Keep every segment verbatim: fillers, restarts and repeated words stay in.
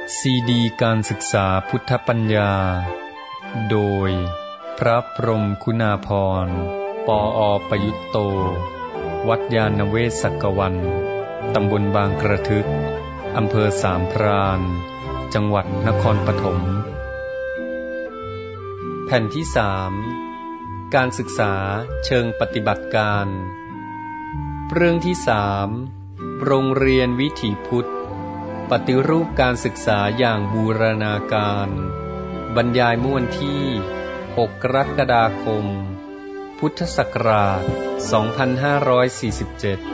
ซีดีการศึกษาพุทธปัญญาโดยพระพรหมคุณาภรณ์ปออประยุตโตวัดยาณเวศกวันตำบลบางกระทึกอำเภอสามพรานจังหวัดนครปฐมแผ่นที่สามการศึกษาเชิงปฏิบัติการเรื่องที่สามโรงเรียนวิถีพุทธปฏิรูปการศึกษาอย่างบูรณาการบรรยายเมื่อวันที่หกกรกฎาคมพุทธศักราชสองพันห้าร้อยสี่สิบเจ็ด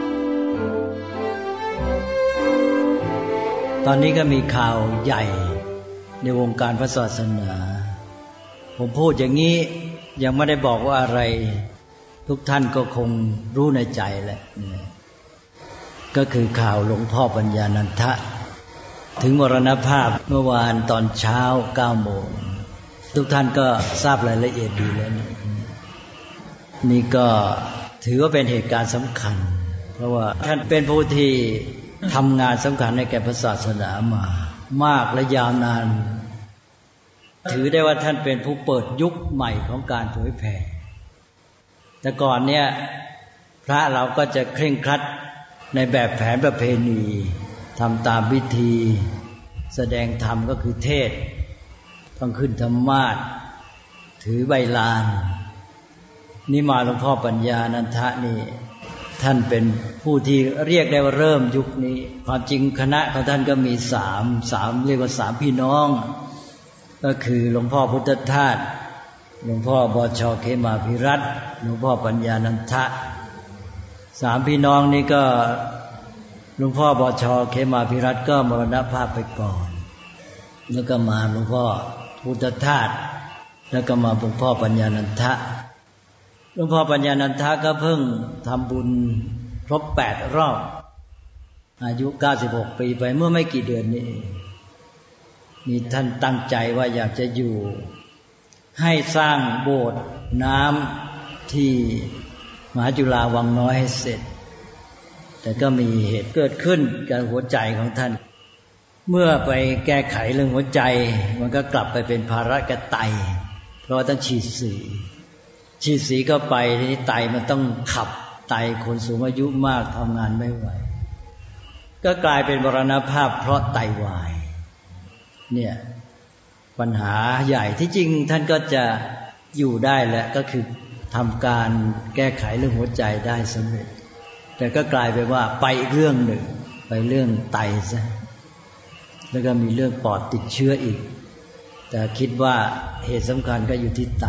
ตอนนี้ก็มีข่าวใหญ่ในวงการพระศาสนาผมพูดอย่างนี้ยังไม่ได้บอกว่าอะไรทุกท่านก็คงรู้ในใจแหละก็คือข่าวหลวงพ่อปัญญานันทะถึงมรณภาพเมื่อวานตอนเช้าเก้าโมงทุกท่านก็ทราบรายละเอียดดีแล้วนี่นี่ก็ถือว่าเป็นเหตุการณ์สำคัญเพราะว่าท่านเป็นผู้ที่ทำงานสำคัญในแก่พระศาสนามามากและยาวนานถือได้ว่าท่านเป็นผู้เปิดยุคใหม่ของการเผยแผ่แต่ก่อนเนี่ยพระเราก็จะเคร่งครัดในแบบแผนประเพณีทำตามพิธีแสดงธรรมก็คือเทศน์ต้องขึ้นธรรมาสน์ถือใบลานนี่มาหลวงพ่อปัญญานันทะนี่ท่านเป็นผู้ที่เรียกได้ว่าเริ่มยุคนี้ความจริงคณะของท่านก็มีสามสามเรียกว่าสามพี่น้องก็คือหลวงพ่อพุทธทาสหลวงพ่อบช.เขมาภิรัตน์หลวงพ่อปัญญานันทะสามพี่น้องนี้ก็หลวงพ่อบช.เขมาภิรัตน์ก็มรณภาพไปก่อนแล้วก็มาหลวงพ่อพุทธทาสแล้วก็มาหลวงพ่อปัญญานันทะหลวงพ่อปัญญานันทะก็เพิ่งทำบุญครบแปดรอบอายุเก้าสิบหกปีไปเมื่อไม่กี่เดือนนี้นี่ท่านตั้งใจว่าอยากจะอยู่ให้สร้างโบสถ์น้ำที่มหาจุฬาวังน้อยให้เสร็จแต่ก็มีเหตุเกิดขึ้นกับหัวใจของท่านเมื่อไปแก้ไขเรื่องหัวใจมันก็กลับไปเป็นภาระกับไตเพราะว่าต้องฉีดสีฉีดสีเข้าไปทีนี้ไตมันต้องขับไตคนสูงอายุมากทำงานไม่ไหวก็กลายเป็นมรณภาพเพราะไตวายเนี่ยปัญหาใหญ่ที่จริงท่านก็จะอยู่ได้แหละก็คือทำการแก้ไขเรื่องหัวใจได้สำเร็จแต่ก็กลายไปว่าไปอีกเรื่องหนึ่งไปเรื่องไตซะแล้วก็มีเรื่องปอดติดเชื้ออีกแต่คิดว่าเหตุสำคัญก็อยู่ที่ไต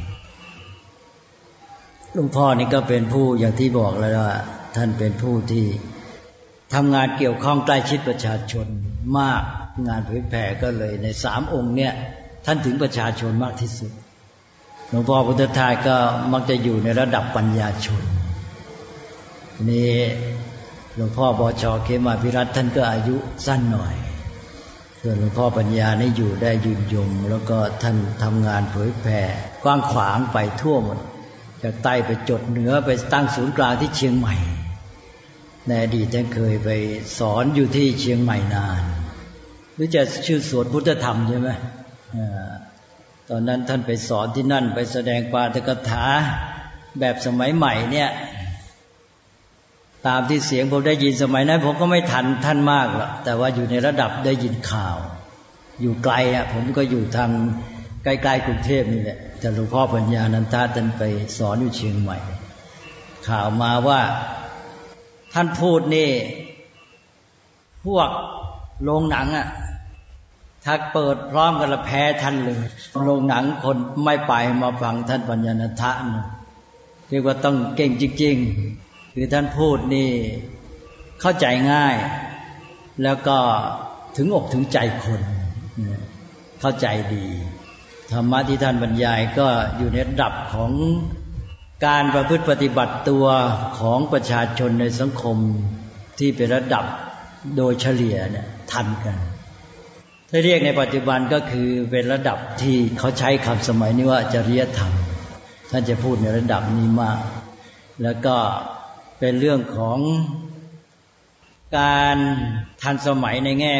หลวงพ่อนี่ก็เป็นผู้อย่างที่บอกแล้วว่าท่านเป็นผู้ที่ทำงานเกี่ยวข้องใกล้ชิดประชาชนมากงานเผยแผ่ก็เลยในสามองค์เนี่ยท่านถึงประชาชนมากที่สุดหลวงพ่อพุทธทาสก็มักจะอยู่ในระดับปัญญาชนนี่หลวงพ่อบช.เขมาภิรัตน์ท่านก็อายุสั้นหน่อยส่วนหลวงพ่อปัญญานี่อยู่ได้ยืนยงแล้วก็ท่านทำงานเผยแผ่กว้างขวางไปทั่วหมดจากใต้ไปจดเหนือไปตั้งศูนย์กลางที่เชียงใหม่ในอดีตท่านเคยไปสอนอยู่ที่เชียงใหม่นานหรือจะชื่อสวนพุทธธรรมใช่ไหมตอนนั้นท่านไปสอนที่นั่นไปแสดงปาฐกถาแบบสมัยใหม่เนี่ยตามที่เสียงผมได้ยินสมัยนั้นผมก็ไม่ทันท่านมากหรอกแต่ว่าอยู่ในระดับได้ยินข่าวอยู่ไกลอ่ะผมก็อยู่ทางใกล้ๆกรุงเทพนี่แหละแต่หลวงพ่อปัญญานันทะท่านไปสอนอยู่เชียงใหม่ข่าวมาว่าท่านพูดนี่พวกโรงหนังอ่ะถ้าเปิดพร้อมกันละแพ้ท่านเลยโรงหนังคนไม่ไปมาฟังท่านปัญญานันทะนะเรียกว่าต้องเก่งจริงๆคือท่านพูดนี่เข้าใจง่ายแล้วก็ถึงอกถึงใจคนเข้าใจดีธรรมะที่ท่านบรรยายก็อยู่ในระดับของการประพฤติปฏิบัติตัวของประชาชนในสังคมที่เป็นระดับโดยเฉลี่ยเนี่ยทันกันถ้าเรียกในปัจจุบันก็คือเป็นระดับที่เขาใช้คำสมัยนี้ว่าจริยธรรมท่านจะพูดในระดับนี้มากแล้วก็เป็นเรื่องของการทันสมัยในแง่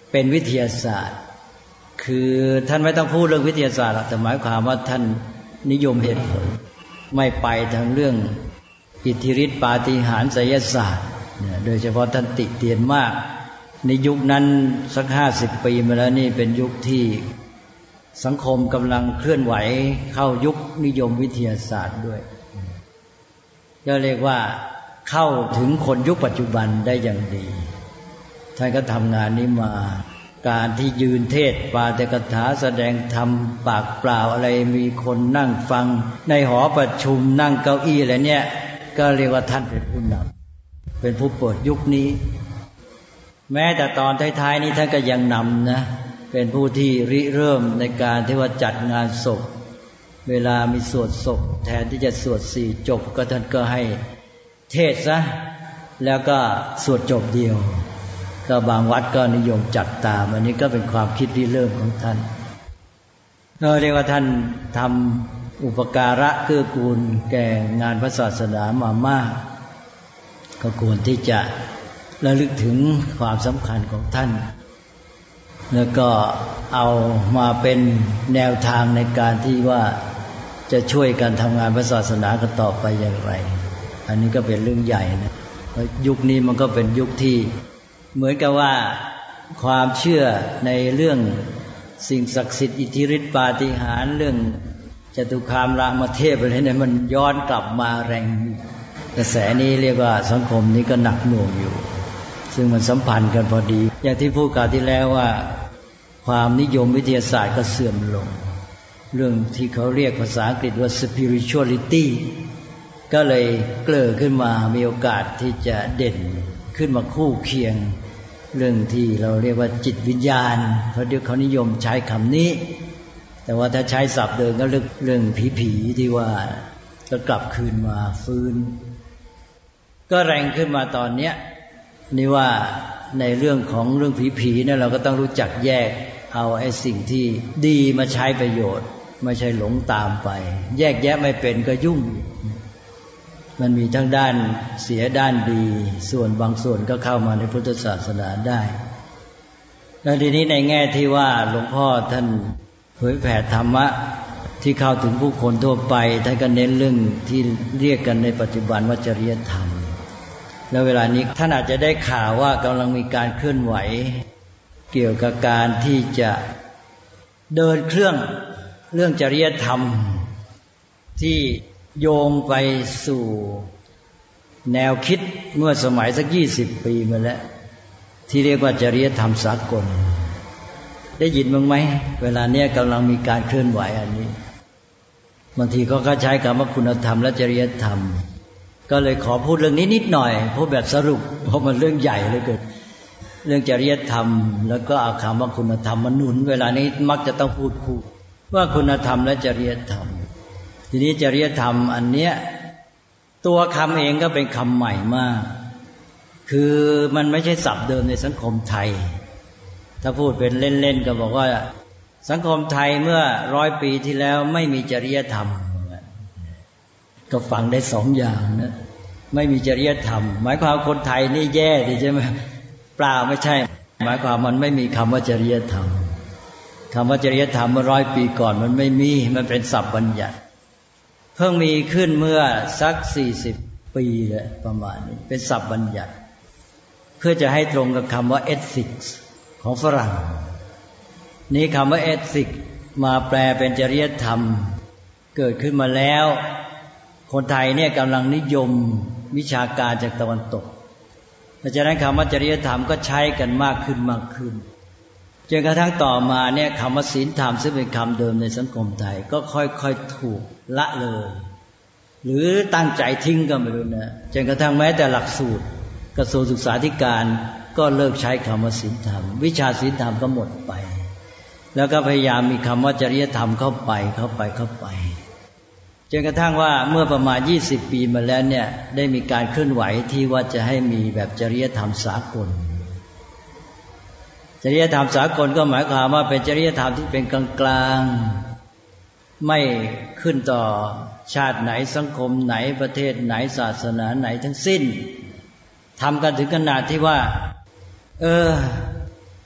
เป็นวิทยาศาสตร์คือท่านไม่ต้องพูดเรื่องวิทยาศาสตร์หรอกแต่หมายความว่าท่านนิยมเหตุผลไม่ไปทางเรื่องอิทธิฤทธิปาฏิหาริย์ไสยศาสตร์โดยเฉพาะท่านติเตียนมากในยุคนั้นสักห้าสิบปีมาแล้วนี่เป็นยุคที่สังคมกำลังเคลื่อนไหวเข้ายุคนิยมวิทยาศาสตร์ด้วยก็เรียกว่าเข้าถึงคนยุคปัจจุบันได้อย่างดีท่านก็ทำงานนี้มาการที่ยืนเทศปาฐกถาแสดงธรรมปากเปล่าอะไรมีคนนั่งฟังในหอประชุมนั่งเก้าอี้อะไรเนี่ยก็เรียกว่าท่านเป็นผู้นำเป็นผู้เปิดยุคนี้แม้แต่ตอนท้ายๆนี้ท่านก็ยังนำนะเป็นผู้ที่ริเริ่มในการที่ว่าจัดงานศพเวลามีสวดศพแทนที่จะสวดสี่จบก็ท่านก็ให้เทศซะแล้วก็สวดจบเดียวก็บางวัดก็นิยมจัดตามอันนี้ก็เป็นความคิดริเริ่มของท่านเราเรียกว่าท่านทำอุปการะเกื้อกูลแก่งานพระศาสนามามากก็ควรที่จะระลึกถึงความสำคัญของท่านแล้วก็เอามาเป็นแนวทางในการที่ว่าจะช่วยกันทำงานพระศาสนากันต่อไปอย่างไรอันนี้ก็เป็นเรื่องใหญ่นะยุคนี้มันก็เป็นยุคที่เหมือนกับว่าความเชื่อในเรื่องสิ่งศักดิ์สิทธิ์อิทธิฤทธิปาฏิหาริย์เรื่องจตุคามรามเทพอะไรเนี่ยมันย้อนกลับมาแรงกระแสนี้เรียกว่าสังคมนี้ก็หนักหน่วงอยู่ซึ่งมันสัมพันธ์กันพอดีอย่างที่พูดกล่าวที่แล้วว่าความนิยมวิทยาศาสตร์ก็เสื่อมลงเรื่องที่เขาเรียกภาษาอังกฤษว่า spirituality ก็เลยเกลือขึ้นมามีโอกาสที่จะเด่นขึ้นมาคู่เคียงเรื่องที่เราเรียกว่าจิตวิญญาณเพราะเดี๋ยวเขานิยมใช้คำนี้แต่ว่าถ้าใช้ศัพท์เดิมก็เรื่องเรื่องผีๆที่ว่าก็กลับคืนมาฟื้นก็แรงขึ้นมาตอนเนี้ยนี่ว่าในเรื่องของเรื่องผีๆเนี่ยเราก็ต้องรู้จักแยกเอาไอ้สิ่งที่ดีมาใช้ประโยชน์ไม่ใช่หลงตามไปแยกแยะไม่เป็นก็ยุ่งมันมีทั้งด้านเสียด้านดีส่วนบางส่วนก็เข้ามาในพุทธศาสนาได้แล้วทีนี้ในแง่ที่ว่าหลวงพ่อท่านเผยแผ่ธรรมะที่เข้าถึงผู้คนทั่วไปท่านก็เน้นเรื่องที่เรียกกันในปัจจุบันว่าจริยธรรมแล้วเวลานี้ท่านอาจจะได้ข่าวว่ากำลังมีการเคลื่อนไหวเกี่ยวกับการที่จะเดินเครื่องเรื่องจริยธรรมที่โยงไปสู่แนวคิดเมื่อสมัยสักยี่สิบปีมาแล้วที่เรียกว่าจริยธรรมสากลได้ยินบ้างไหมเวลาเนี้ยกำลังมีการเคลื่อนไหวอันนี้บางทีเขาก็ใช้คำว่าคุณธรรมและจริยธรรมก็เลยขอพูดเรื่องนี้นิดหน่อยพูดแบบสรุปเพราะมันเรื่องใหญ่เหลือเกินเรื่องจริยธรรมแล้วก็เอาคำว่าคุณธรรมมาหนุนเวลานี้มักจะต้องพูดคู่ว่าคุณธรรมและจริยธรรมทีนี้จริยธรรมอันเนี้ยตัวคำเองก็เป็นคำใหม่มากคือมันไม่ใช่ศัพท์เดิมในสังคมไทยถ้าพูดเป็นเล่นๆก็บอกว่าสังคมไทยเมื่อร้อยปีที่แล้วไม่มีจริยธรรมก็ฟังได้สองอย่างนะไม่มีจริยธรรมหมายความคนไทยนี่แย่ดิใช่ไหมเปล่าไม่ใช่หมายความมันไม่มีคำว่าจริยธรรมคำว่าจริยธรรมเมื่อร้อยปีก่อนมันไม่มีมันเป็นศัพท์บัญญัติเพิ่งมีขึ้นเมื่อสักสี่สิบปีเลยประมาณนี้เป็นศัพท์บัญญัติเพื่อจะให้ตรงกับคำว่า ethics ของฝรั่งนี้คำว่า ethics มาแปลเป็นจริยธรรมเกิดขึ้นมาแล้วคนไทยเนี่ยกำลังนิยมวิชาการจากตะวันตกเพราะฉะนั้นคำว่าจริยธรรมก็ใช้กันมากขึ้นมากขึ้นจนกระทั่งต่อมาเนี่ยคำว่าศีลธรรมซึ่งเป็นคำเดิมในสังคมไทยก็ค่อยๆถูกละเลยหรือตั้งใจทิ้งก็ไม่รู้นะจนกระทั่งแม้แต่หลักสูตรกระทรวงศึกษาธิการก็เลิกใช้คำว่าศีลธรรมวิชาศีลธรรมก็หมดไปแล้วก็พยายามมีคำว่าจริยธรรมเข้าไปเข้าไปเข้าไปจนกระทั่งว่าเมื่อประมาณยี่สิบปีมาแล้วเนี่ยได้มีการเคลื่อนไหวที่ว่าจะให้มีแบบจริยธรรมสากลจริยธรรมสากลก็หมายความว่าเป็นจริยธรรมที่เป็นกลางๆไม่ขึ้นต่อชาติไหนสังคมไหนประเทศไหนศาสนาไหนทั้งสิ้นทำกันถึงขนาดที่ว่าเออ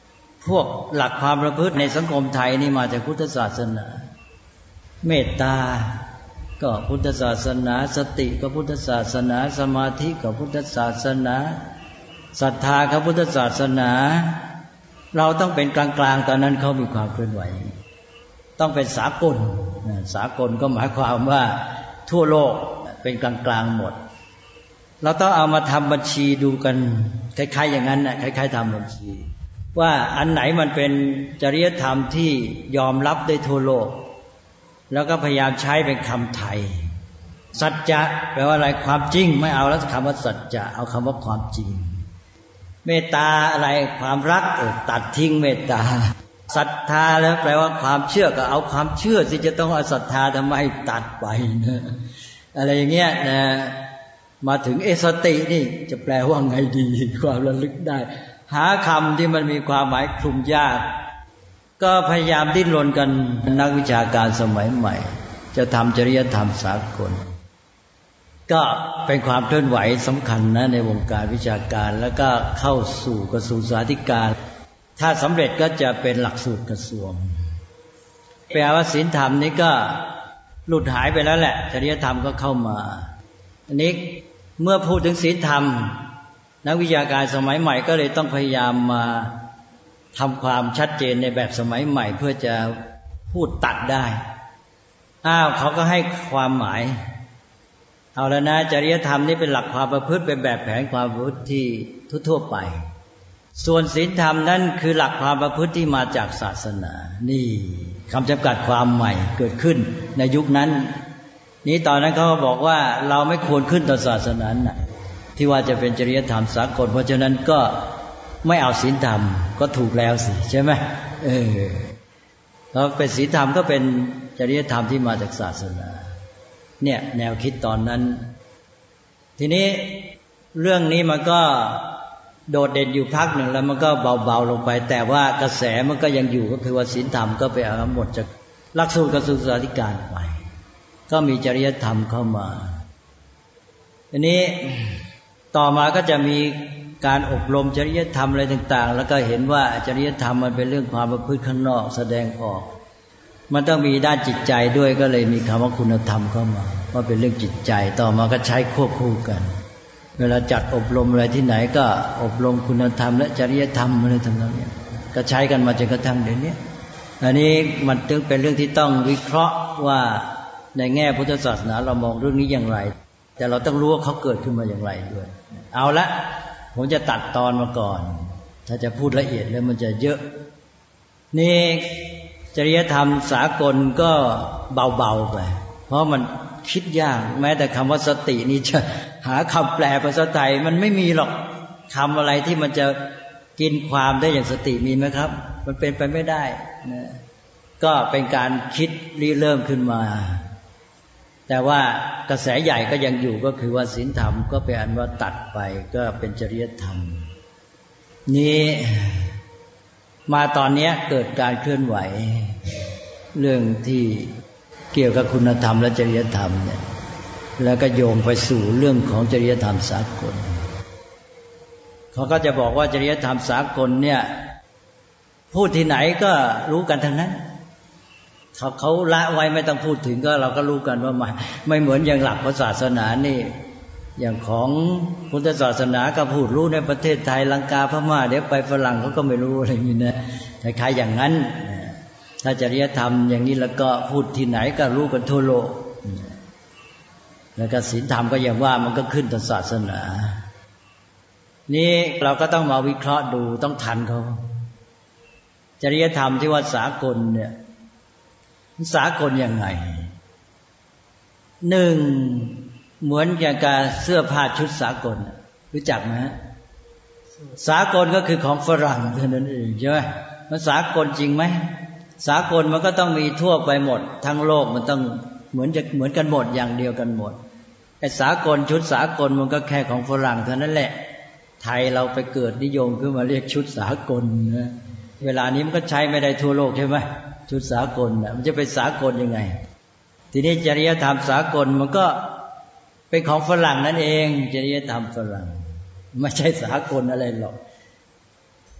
พวกหลักความประพฤติในสังคมไทยนี่มาจากพุทธศาสนาเมตตาก็พุทธศาสนาสติก็พุทธศาสนาสมาธิก็พุทธศาสนาศรัทธาก็พุทธศาสนาเราต้องเป็นกลางๆตอนนั้นเขามีความเคลื่อนไหวต้องเป็นสากลสากลก็หมายความว่าทั่วโลกเป็นกลางๆหมดเราต้องเอามาทำบัญชีดูกันคล้ายๆอย่างนั้นน่ะคล้ายๆทำบัญชีว่าอันไหนมันเป็นจริยธรรมที่ยอมรับได้ทั่วโลกแล้วก็พยายามใช้เป็นคำไทยสัจจะแปลว่าอะไรความจริงไม่เอาแล้วคำว่าสัจจะเอาคำว่าความจริงเมตตาอะไรความรักตัดทิ้งเมตตาศรัทธาแล้วแปลว่าความเชื่อก็เอาความเชื่อที่จะต้องเอาศรัทธาทำไมตัดไปนะอะไรอย่างเงี้ยนะมาถึงเอสตินี่จะแปลว่าไงดีความระลึกได้หาคำที่มันมีความหมายคลุมยากก็พยายามดิ้นรนกันนักวิชาการสมัยใหม่จะทำจริยธรรมสากลก็เป็นความเคลื่อนไหวสำคัญนะในวงการวิชาการแล้วก็เข้าสู่กระทรวงศึกษาธิการถ้าสำเร็จก็จะเป็นหลักสูตรกระทรวงแปลว่าศีลธรรมนี้ก็หลุดหายไปแล้วแหละจริยธรรมก็เข้ามาอันนี้เมื่อพูดถึงศีลธรรมนักวิชาการสมัยใหม่ก็เลยต้องพยายามมาทำความชัดเจนในแบบสมัยใหม่เพื่อจะพูดตัดได้อ้าวเขาก็ให้ความหมายเอาแล้วนะจริยธรรมนี่เป็นหลักความประพฤติเป็นแบบแผนความประพฤติที่ทั่วๆไปส่วนศีลธรรมนั่นคือหลักความประพฤติที่มาจากศาสนานี่คำจำกัดความใหม่เกิดขึ้นในยุคนั้นนี้ตอนนั้นเขาบอกว่าเราไม่ควรขึ้นต่อศาสนาน่ะที่ว่าจะเป็นจริยธรรมสากลเพราะฉะนั้นก็ไม่เอาศีลธรรมก็ถูกแล้วสิใช่ไหมเออแล้วเป็นศีลธรรมก็เป็นจริยธรรมที่มาจากศาสนาเนี่ยแนวคิดตอนนั้นทีนี้เรื่องนี้มันก็โดดเด่นอยู่พักหนึ่งแล้วมันก็เบาๆลงไปแต่ว่ากระแสมันก็ยังอยู่ก็คือว่าศีลธรรมก็ไปเอาหมดจากหลักสูตรกระทรวงศึกษาธิการไปก็มีจริยธรรมเข้ามาทีนี้ต่อมาก็จะมีการอบรมจริยธรรมอะไรต่างๆแล้วก็เห็นว่าจริยธรรมมันเป็นเรื่องความประพฤติข้างนอกแสดงออกมันต้องมีด้านจิตใจด้วยก็เลยมีคำว่าคุณธรรมเข้ามาว่าเป็นเรื่องจิตใจต่อมาก็ใช้ควบคู่กันเวลาจัดอบรมอะไรที่ไหนก็อบรมคุณธรรมและจริยธรรมอะไรทั้งนั้นเนี่ยก็ใช้กันมาจนกระทั่งเดี๋ยวนี้อันนี้มันจึงเป็นเรื่องที่ต้องวิเคราะห์ว่าในแง่พุทธศาสนาเรามองเรื่องนี้อย่างไรแต่เราต้องรู้ว่าเขาเกิดขึ้นมาอย่างไรด้วยเอาละผมจะตัดตอนมาก่อนถ้าจะพูดละเอียดแล้วมันจะเยอะนี่จริยธรรมสากลก็เบาๆไปเพราะมันคิดยากแม้แต่คำว่าสตินี่จะหาคำแปลภาษาไทยมันไม่มีหรอกคำอะไรที่มันจะกินความได้อย่างสติมีไหมครับมันเป็นไปไม่ได้นะก็เป็นการคิดริเริ่มขึ้นมาแต่ว่ากระแสใหญ่ก็ยังอยู่ก็คือว่าศีลธรรมก็เป็นอันว่าตัดไปก็เป็นจริยธรรมนี้มาตอนนี้เกิดการเคลื่อนไหวเรื่องที่เกี่ยวกับคุณธรรมและจริยธรรมเนี่ยแล้วก็โยงไปสู่เรื่องของจริยธรรมสากลเขาก็จะบอกว่าจริยธรรมสากลเนี่ยพูดที่ไหนก็รู้กันทั้งนั้นเขาเขาละไว้ไม่ต้องพูดถึงก็เราก็รู้กันว่าไม่ไม่เหมือนอย่างหลักศาสนานี่อย่างของพุทธศาสนาก็พูดรู้ในประเทศไทยลังกาพม่าเดี๋ยวไปฝรั่งเขาก็ไม่รู้อะไรอย่างนี้นะคล้ายๆอย่างนั้นถ้าจริยธรรมอย่างนี้แล้วก็พูดที่ไหนก็รู้กันทั่วโลกแล้วก็ศีลธรรมก็อย่างว่ามันก็ขึ้นต่อศาสนานี่เราก็ต้องมาวิเคราะห์ดูต้องทันเขาจริยธรรมที่ว่าสากลเนี่ยสากลยังไงหนึ่งเหมือนอย่างการเสื้อผ้าชุดสากลรู้จักไหมสากลก็คือของฝรั่งเท่านั้นเองใช่ไหมมันสากลจริงไหมสากลมันก็ต้องมีทั่วไปหมดทั้งโลกมันต้องเหมือนจะเหมือนกันหมดอย่างเดียวกันหมดไอ้สากลชุดสากลมันก็แค่ของฝรั่งเท่านั้นแหละไทยเราไปเกิดนิยมขึ้นมาเรียกชุดสากลนะเวลานี้มันก็ใช้ไม่ได้ทั่วโลกใช่ไหมชุดสากลน่ะมันจะเป็นสากลยังไงทีนี้จริยธรรมสากลมันก็เป็นของฝรั่งนั่นเองจริยธรรมฝรั่งไม่ใช่สากลอะไรหรอก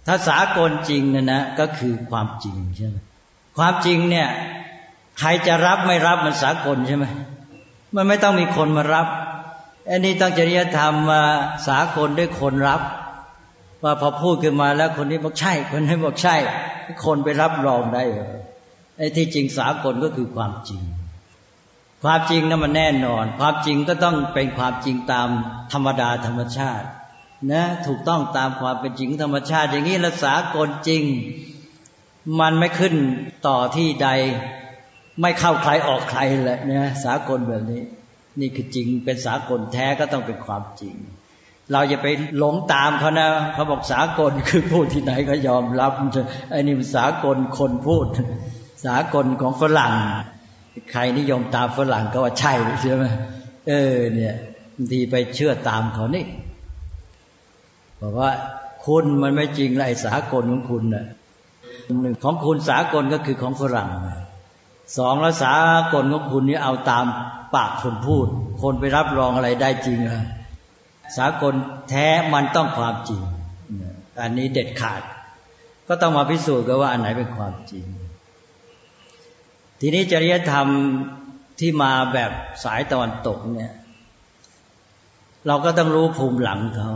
ถ้าสากลจริงนะนะก็คือความจริงใช่ไหมความจริงเนี่ยใครจะรับไม่รับมันสากลใช่ไหมมันไม่ต้องมีคนมารับอันนี้ต้องจริยธรรมมาสากลด้วยคนรับว่าพอพูดขึ้นมาแล้วคนนี้บอกใช่คนนี้บอกใช่คนไปรับรองได้ไอ้ที่จริงสากลก็คือความจริงความจริงนั้นมันแน่นอนความจริงก็ต้องเป็นความจริงตามธรรมดาธรรมชาตินะถูกต้องตามความเป็นจริงธรรมชาติอย่างนี้แล้วสากลจริงมันไม่ขึ้นต่อที่ใดไม่เข้าใครออกใครแหละนะสากลแบบนี้นี่คือจริงเป็นสากลแท้ก็ต้องเป็นความจริงเราอย่าไปหลงตามเขานะเขาบอกสากลคือพูดที่ไหนก็ยอมรับไอ้นี่มันสากลคนพูดสากลของฝรั่งใครนิยมตามฝรั่งก็ว่าใช่ใช่ไหมเออเนี่ยบางทีไปเชื่อตามเขานี่บอกว่าคุณมันไม่จริงไอ้สากลของคุณน่ะหนึ่งของคุณสากลก็คือของฝรั่งสองแล้วสากลของคุณนี่เอาตามปากคนพูดคนไปรับรองอะไรได้จริงอ่ะสากลแท้มันต้องความจริงอันนี้เด็ดขาดก็ต้องมาพิสูจน์กันว่าอันไหนเป็นความจริงทีนี้จริยธรรมที่มาแบบสายตะวันตกเนี่ยเราก็ต้องรู้ภูมิหลังเขา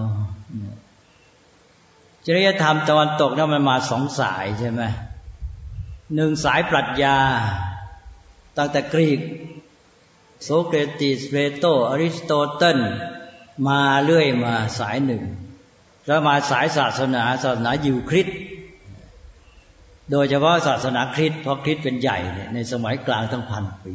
จริยธรรมตะวันตกนั้นมันมาสองสายใช่ไหมหนึ่งสายปรัชญาตั้งแต่กรีกโสเครติสเพลโตอริสโตเติลมาเรื่อยมาสายหนึ่งแล้วมาสายศาสนาศาสนายิวคริสต์โดยเฉพาะศาสนาคริสต์เพราะคริสต์เป็นใหญ่ในสมัยกลางตั้งพันปี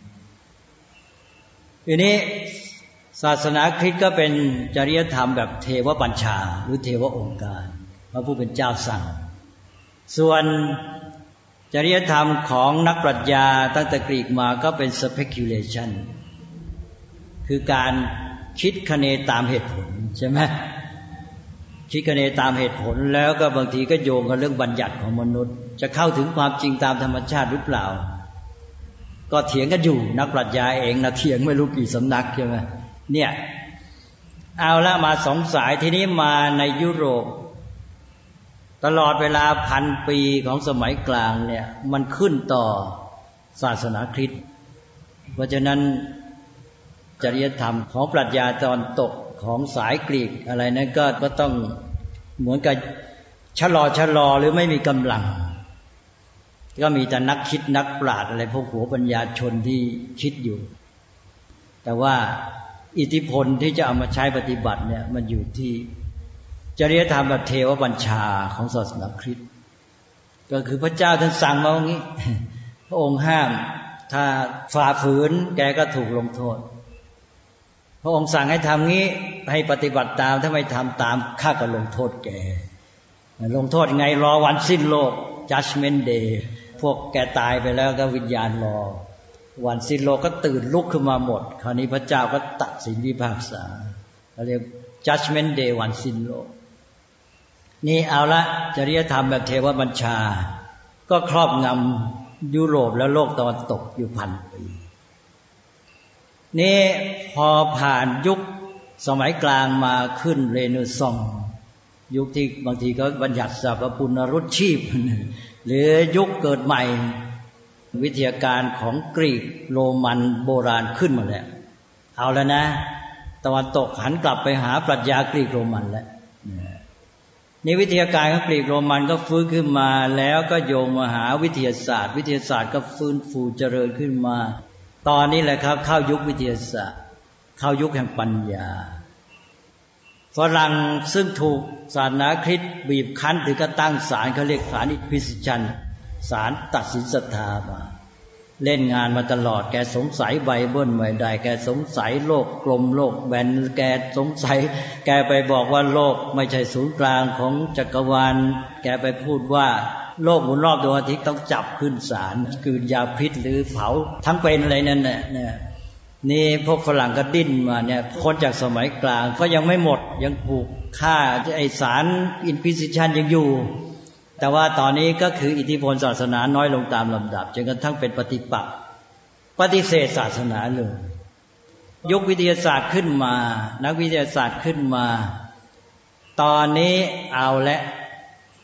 ทีนี้ศาสนาคริสต์ก็เป็นจริยธรรมแบบเทวบัญชาหรือเทวองค์การพระผู้เป็นเจ้าสั่งส่วนจริยธรรมของนักปรัชญาตั้งแต่กรีกมาก็เป็น speculation คือการคิดคะเนตามเหตุผลใช่ไหมคิดคะเนตามเหตุผลแล้วก็บางทีก็โยงกับเรื่องบัญญัติของมนุษย์จะเข้าถึงความจริงตามธรรมชาติหรือเปล่าก็เถียงกันอยู่นักปรัชญาเองนะเถียงไม่รู้กี่สำนักใช่ไหมเนี่ยเอาละมาสองสายทีนี้มาในยุโรปตลอดเวลาพันปีของสมัยกลางเนี่ยมันขึ้นต่อศาสนาคริสต์เพราะฉะนั้นจริยธรรมของปรัชญาตอนตกของสายกรีกอะไรนั้นก็ก็ต้องเหมือนกับชะลอชะลอหรือไม่มีกำลังก็มีแต่นักคิดนักปราชญ์อะไรพวกหัวปัญญาชนที่คิดอยู่แต่ว่าอิทธิพลที่จะเอามาใช้ปฏิบัติเนี่ยมันอยู่ที่จริยธรรมแบบเทวบัญชาของศาสนาคริสต์ก็คือพระเจ้าท่านสั่งมาอย่างนี้พระองค์ห้ามถ้าฝ่าฝืนแกก็ถูกลงโทษพระองค์สั่งให้ทำงี้ให้ปฏิบัติตามถ้าไม่ทำตามข้าก็ลงโทษแกลงโทษไงรอวันสิ้นโลก Judgment Day พวกแกตายไปแล้วก็วิญญาณรอวันสิ้นโลกก็ตื่นลุกขึ้นมาหมดคราวนี้พระเจ้าก็ตัดสินพิพากษาเขาเรียก Judgment Day วันสิ้นโลกนี่เอาละจริยธรรมแบบเทวบัญชาก็ครอบงำยุโรปและโลกตะวันตกอยู่พันปีนี่พอผ่านยุคสมัยกลางมาขึ้นเรเนซองส์ยุคที่บางทีก็บัญญัติสรรพปุณรุชีพหรือยุคเกิดใหม่วิทยาการของกรีกโรมันโบราณขึ้นมาแล้วเอาแล้วนะตะวันตกหันกลับไปหาปรัชญากรีกโรมันแล้วนี่วิทยาการของกรีกโรมันก็ฟื้นขึ้นมาแล้วก็โยงมาหาวิทยาศาสตร์วิทยาศาสตร์ก็ฟื้นฟูเจริญขึ้นมาตอนนี้แหละครับเข้ายุควิทยาศาสตร์เข้ายุคแห่งปัญญาฝรั่งซึ่งถูกศาสนาคริสต์บีบคั้นถึงก็ตั้งศาลเขาเรียกศาลอิควิซิชันศาลตัดสินศรัทธามาเล่นงานมาตลอดแกสงสัยไบเบิลไม่ได้แกสงสัยโลกกลมโลกแบนแกสงสัยแกไปบอกว่าโลกไม่ใช่ศูนย์กลางของจักรวาลแกไปพูดว่าโลกหมุนรอบดวงอาทิตย์ต้องจับขึ้นศาลคืนยาพิษหรือเผาทั้งเป็นอะไรนั่นแหละเนี่ยนี่พวกฝรั่งก็ดิ้นมาเนี่ยคนจากสมัยกลางก็ยังไม่หมดยังถูกฆ่าไอศาลอินควิซิชันยังอยู่แต่ว่าตอนนี้ก็คืออิทธิพลศาสนาน้อยลงตามลำดับจนกระทั่งเป็นปฏิปักษ์ปฏิเสธศาสนาเลยยกวิทยาศาสตร์ขึ้นมานักวิทยาศาสตร์ขึ้นมาตอนนี้เอาและ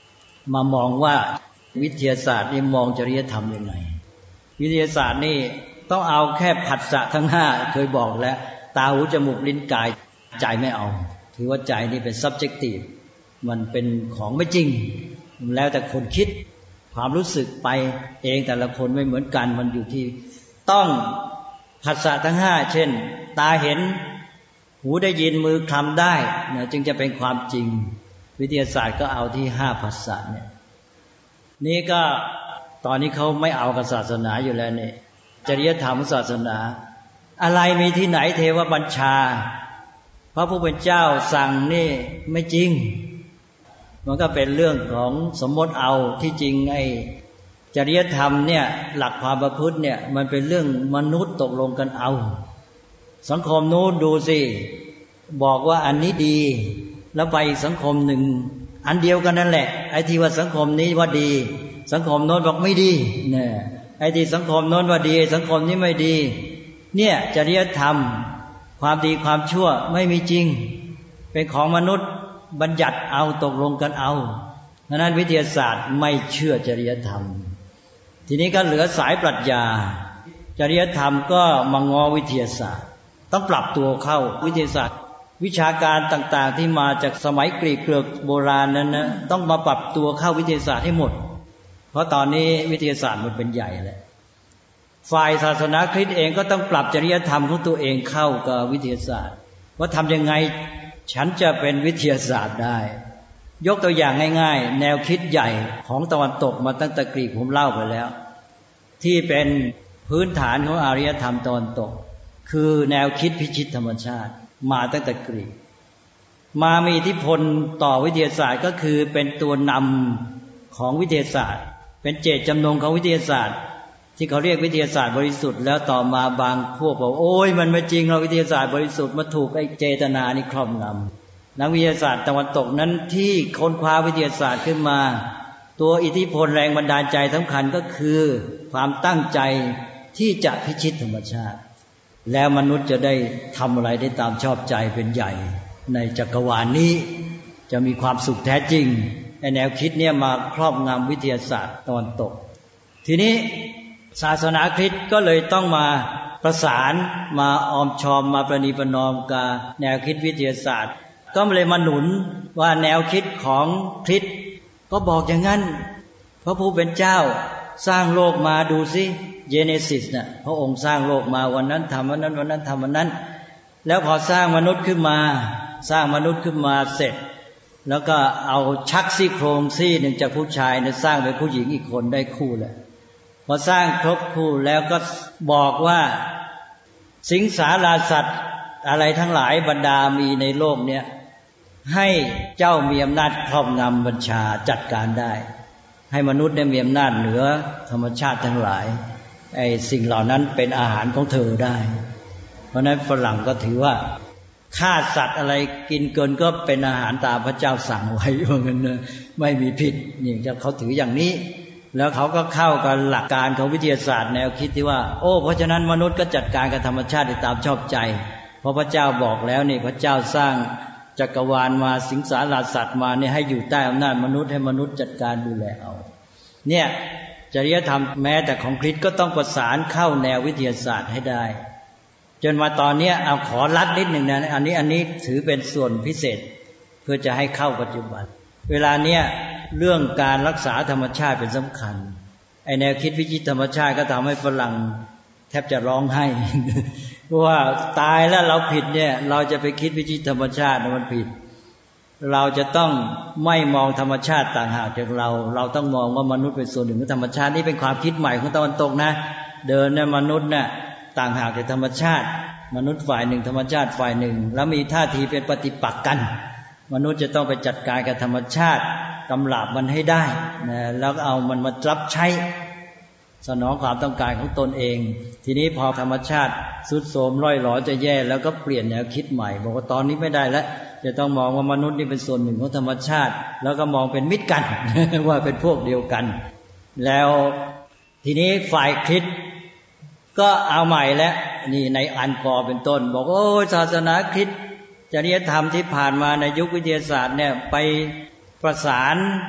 มามองว่าวิทยาศาสตร์นี่มองจริยธรรมยังไงวิทยาศาสตร์นี่ต้องเอาแค่ผัสสะทั้งห้าเคยบอกแล้วตาหูจมูกลิ้นกายใจไม่เอาถือว่าใจนี่เป็น subjective มันเป็นของไม่จริงแล้วแต่คนคิดความรู้สึกไปเองแต่ละคนไม่เหมือนกันมันอยู่ที่ต้องผัสสะทั้งห้าเช่นตาเห็นหูได้ยินมือคลำได้เนี่ยจึงจะเป็นความจริงวิทยาศาสตร์ก็เอาที่ห้าผัสสะเนี่ยนี่ก็ตอนนี้เขาไม่เอากับศาสนาอยู่แล้วเนี่ยจริยธรรมศาสนาอะไรมีที่ไหนเทวบัญชาพระผู้เป็นเจ้าสั่งนี่ไม่จริงมันก็เป็นเรื่องของสมมติเอาที่จริงไอ้จริยธรรมเนี่ยหลักความประพฤติเนี่ยมันเป็นเรื่องมนุษย์ตกลงกันเอาสังคมนู้นดูสิบอกว่าอันนี้ดีแล้วไปอีกสังคมหนึ่งอันเดียวกันนั่นแหละไอ้ที่ว่าสังคมนี้ว่าดีสังคมโน้นบอกไม่ดีเนี่ยไอ้ที่สังคมโน้นว่าดีสังคมนี้ไม่ดีเนี่ยจริยธรรมความดีความชั่วไม่มีจริงเป็นของมนุษย์บัญญัติเอาตกลงกันเอาดังนั้นวิทยาศาสตร์ไม่เชื่อจริยธรรมทีนี้ก็เหลือสายปรัชญาจริยธรรมก็มางอวิทยาศาสตร์ต้องปรับตัวเข้าวิทยาศาสตร์วิชาการต่างๆที่มาจากสมัยกรีกเกรีกโบราณนั้นนะต้องมาปรับตัวเข้าวิทยาศาสตร์ให้หมดเพราะตอนนี้วิทยาศาสตร์มันเป็นใหญ่แล้วฝ่ายศาสนาคริสต์เองก็ต้องปรับจริยธรรมของตัวเองเข้ากับวิทยาศาสตร์ว่าทำยังไงฉันจะเป็นวิทยาศาสตร์ได้ยกตัวอย่างง่ายๆแนวคิดใหญ่ของตะวันตกมาตั้งแต่กรีกผมเล่าไปแล้วที่เป็นพื้นฐานของอารยธรรมตะวันตกคือแนวคิดพิชิตธรรมชาติมาตั้งแต่กรีกมามีอิทธิพลต่อวิทยาศาสตร์ก็คือเป็นตัวนำของวิทยาศาสตร์เป็นเจตจำนงของวิทยาศาสตร์ที่เขาเรียกวิทยาศาสตร์บริสุทธิ์แล้วต่อมาบางพวกบอกโอ้ยมันไม่จริงเราวิทยาศาสตร์บริสุทธิ์มาถูกไอ้เจตนานี่ครอบงำนักวิทยาศาสตร์ตะวันตกนั้นที่ค้นคว้าวิทยาศาสตร์ขึ้นมาตัวอิทธิพลแรงบันดาลใจสำคัญก็คือความตั้งใจที่จะพิชิตธรรมชาติแล้วมนุษย์จะได้ทำอะไรได้ตามชอบใจเป็นใหญ่ในจักรวาล นี้จะมีความสุขแท้จริงไอ้แนวคิดเนี่ยมาครอบงำวิทยาศาสตร์ตะวันตกทีนี้ศาสนาคริสต์ก็เลยต้องมาประสานมาออมชอมมาประนีประนอมกับแนวคิดวิทยาศาสตร์ก็เลยมาหนุนว่าแนวคิดของคริสต์ก็บอกอย่างนั้นพระผู้เป็นเจ้าสร้างโลกมาดูสิเจเนซิสน่ะพระองค์สร้างโลกมาวันนั้นทำวันนั้นวันนั้นทำวันนั้นแล้วพอสร้างมนุษย์ขึ้นมาสร้างมนุษย์ขึ้นมาเสร็จแล้วก็เอาชักซี่โครงซี่หนึ่งจากผู้ชายเนี่ยสร้างเป็นผู้หญิงอีกคนได้คู่แล้วพอสร้างครบคู่แล้วก็บอกว่าสิงสาราสัตว์อะไรทั้งหลายบรรดามีในโลกเนี้ยให้เจ้ามีอำนาจครอบงำบัญชาจัดการได้ให้มนุษย์ได้มีอำนาจเหนือธรรมชาติทั้งหลายไอ้สิ่งเหล่านั้นเป็นอาหารของเธอได้เพราะนั้นฝรั่งก็ถือว่าฆ่าสัตว์อะไรกินเกินก็เป็นอาหารตามพระเจ้าสั่งไว้ว่างั้นนะไม่มีผิดนี่เขาถืออย่างนี้แล้วเขาก็เข้ากับหลักการของวิทยาศาสตร์แนวคิดที่ว่าโอ้เพราะฉะนั้นมนุษย์ก็จัดการกับธรรมชาติตามชอบใจเพราะพระเจ้าบอกแล้วนี่พระเจ้าสร้างจักรวาลมาสิงสาราสัตว์มาเนี่ยให้อยู่ใต้อำนาจมนุษย์ให้มนุษย์จัดการดูแลเอาเนี่ยจริยธรรมแม้แต่ของคริสต์ก็ต้องประสานเข้าแนววิทยาศาสตร์ให้ได้จนมาตอนนี้เอาขอลัดนิดหนึ่งนะอันนี้อันนี้ถือเป็นส่วนพิเศษเพื่อจะให้เข้าปัจจุบันเวลาเนี้ยเรื่องการรักษาธรรมชาติเป็นสำคัญไอแนวคิดวิจิตรธรรมชาติก็ทำให้ฝรั่งแทบจะร้องไห้ เพราะว่าตายแล้วเราผิดเนี่ยเราจะไปคิดวิจิตรธรรมชาติมันผิดเราจะต้องไม่มองธรรมชาติต่างหากจากเราเราต้องมองว่ามนุษย์เป็นส่วนหนึ่งของธรรมชาตินี่เป็นความคิดใหม่ของตะวันตกนะเดินเนี่ยมนุษย์เนี่ยต่างหากจากธรรมชาติมนุษย์ฝ่ายหนึ่งธรรมชาติฝ่ายหนึ่งแล้วมีท่าทีเป็นปฏิปักษ์กันมนุษย์จะต้องไปจัดการกับธรรมชาติกำราบมันให้ได้นะแล้วเอามันมารับใช้สนองความต้องการของตนเองทีนี้พอธรรมชาติทรุดโทรมร่อยหรอจะแย่แล้วก็เปลี่ยนแนวคิดใหม่บอกว่าตอนนี้ไม่ได้แล้วจะต้องมองว่ามนุษย์นี่เป็นส่วนหนึ่งของธรรมชาติแล้วก็มองเป็นมิตรกัน ว่าเป็นพวกเดียวกันแล้วทีนี้ฝ่ายคริสต์ก็เอาใหม่แล้วนี่ในอันกอร์เป็นต้นบอกโอ้ศาสนาคริสต์จริยธรรมที่ผ่านมาในยุควิทยาศาสตร์เนี่ยไปประสาน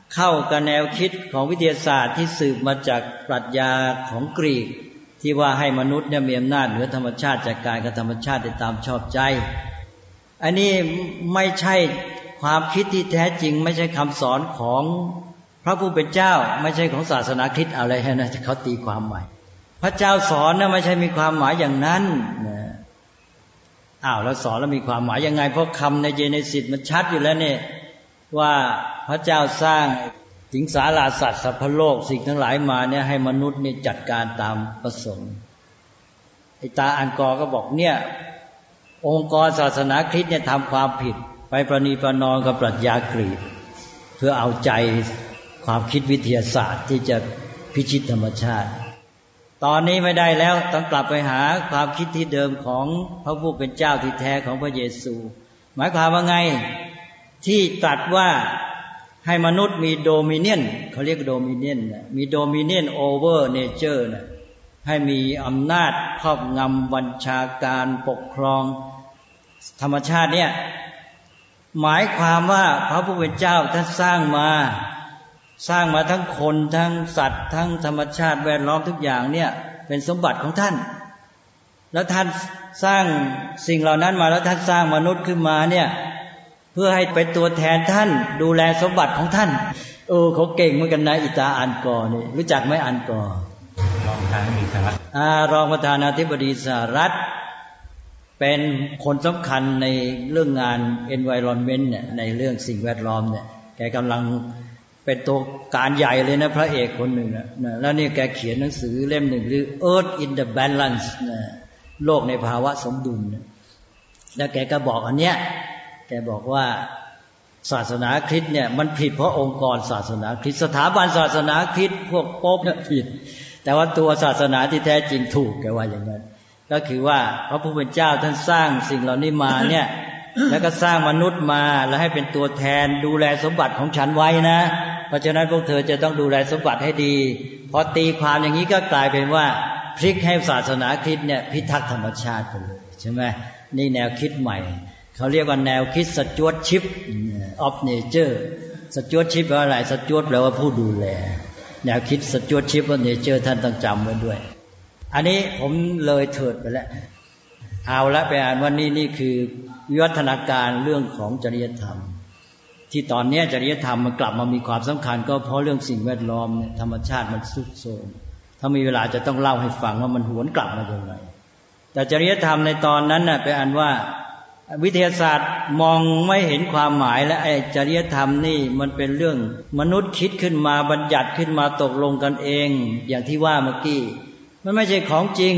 เข้ากับแนวคิดของวิทยาศาสตร์ที่สืบมาจากปรัชญาของกรีกที่ว่าให้มนุษย์เนี่ยมีอำนาจเหนือธรรมชาติจัดการกับธรรมชาติได้ตามชอบใจอันนี้ไม่ใช่ความคิดที่แท้จริงไม่ใช่คำสอนของพระผู้เป็นเจ้าไม่ใช่ของศาสนาคริสต์อะไรนะเขาตีความใหม่พระเจ้าสอนนะไม่ใช่มีความหมายอย่างนั้นนะอ้าวแล้วสอนแล้วมีความหมายยังไงเพราะคำในเจเนซิสมันชัดอยู่แล้วเนี่ยว่าพระเจ้าสร้างสิงสาราสัตว์สัพพโลกสิ่งทั้งหลายมาเนี่ยให้มนุษย์นี่จัดการตามประสงค์ไอ้ตาอันกอก็บอกเนี่ยองค์กรศาสนาคริสต์เนี่ยทำความผิดไปประนีประนอมกับปรัชญากรีกเพื่อเอาใจความคิดวิทยาศาสตร์ที่จะพิชิตธรรมชาติตอนนี้ไม่ได้แล้วต้องกลับไปหาความคิดที่เดิมของพระผู้เป็นเจ้าที่แท้ของพระเยซูหมายความว่าไงที่ตรัสว่าให้มนุษย์มีโดมิเนียนเขาเรียกโดมิเนียนนะมีโดมิเนียนโอเวอร์เนเจอร์นะให้มีอำนาจครอบงำบัญชาการปกครองธรรมชาติเนี่ยหมายความว่าพระผู้เป็นเจ้าท่านสร้างมาสร้างมาทั้งคนทั้งสัตว์ทั้งธรรมชาติแวดล้อมทุกอย่างเนี่ยเป็นสมบัติของท่านแล้วท่านสร้างสิ่งเหล่านั้นมาแล้วท่านสร้างมนุษย์ขึ้นมาเนี่ยเพื่อให้เป็นตัวแทนท่านดูแลสมบัติของท่านเออเขาเก่งเหมือนกันนะอิตาอันกอนี่รู้จักไหมอันกอรองประธานาธิบดีสหรัฐอ่ารองประธานาธิบดีสหรัฐเป็นคนสำคัญในเรื่องงาน environment เนี่ยในเรื่องสิ่งแวดล้อมเนี่ยแกกำลังเป็นตัวการใหญ่เลยนะพระเอกคนหนึ่งนะแล้วนี่แกเขียนหนังสือเล่มหนึ่งหรือ Earth in the Balance นะโลกในภาวะสมดุลนะแล้วแกก็บอกอันเนี้ยแกบอกว่าศาสนาคริสต์เนี่ยมันผิดเพราะองค์กรศาสนาคริสต์สถาบันศาสนาคริสต์พวกโป๊ปเนี่ยผิดแต่ว่าตัวศาสนาที่แท้จริงถูกแกว่าอย่างนั้นก็คือว่าพระผู้เป็นเจ้าท่านสร้างสิ่งเหล่านี้มาเนี่ยแล้วก็สร้างมนุษย์มาแล้วให้เป็นตัวแทนดูแลสมบัติของฉันไว้นะเพราะฉะนั้นพวกเธอจะต้องดูแลสมบัติให้ดีพอตีความอย่างนี้ก็กลายเป็นว่าพลิกให้ศาสนาคริสต์เนี่ยพิทักษ์ธรรมชาติไปเลยใช่ไหมนี่แนวคิดใหม่เขาเรียกว่าแนวคิดสจ๊วตชิป of nature สจ๊วตชิปแปลว่าอะไรสจ๊วตแปลว่าผู้ดูแลแนวคิดสจ๊วตชิป of nature ท่านต้องจำไว้ด้วยอันนี้ผมเลยเถิดไปแล้วเอาละไปอ่านว่านี่นี่คือวิวัฒนาการเรื่องของจริยธรรมที่ตอนนี้จริยธรรมมันกลับมามีความสำคัญก็เพราะเรื่องสิ่งแวดล้อมธรรมชาติมันทรุดโทรมถ้ามีเวลาจะต้องเล่าให้ฟังว่ามันหวนกลับมาอย่างไรแต่จริยธรรมในตอนนั้นน่ะไปอ่านว่าวิทยาศาสตร์มองไม่เห็นความหมายและไอ้จริยธรรมนี่มันเป็นเรื่องมนุษย์คิดขึ้นมาบัญญัติขึ้นมาตกลงกันเองอย่างที่ว่าเมื่อกี้มันไม่ใช่ของจริง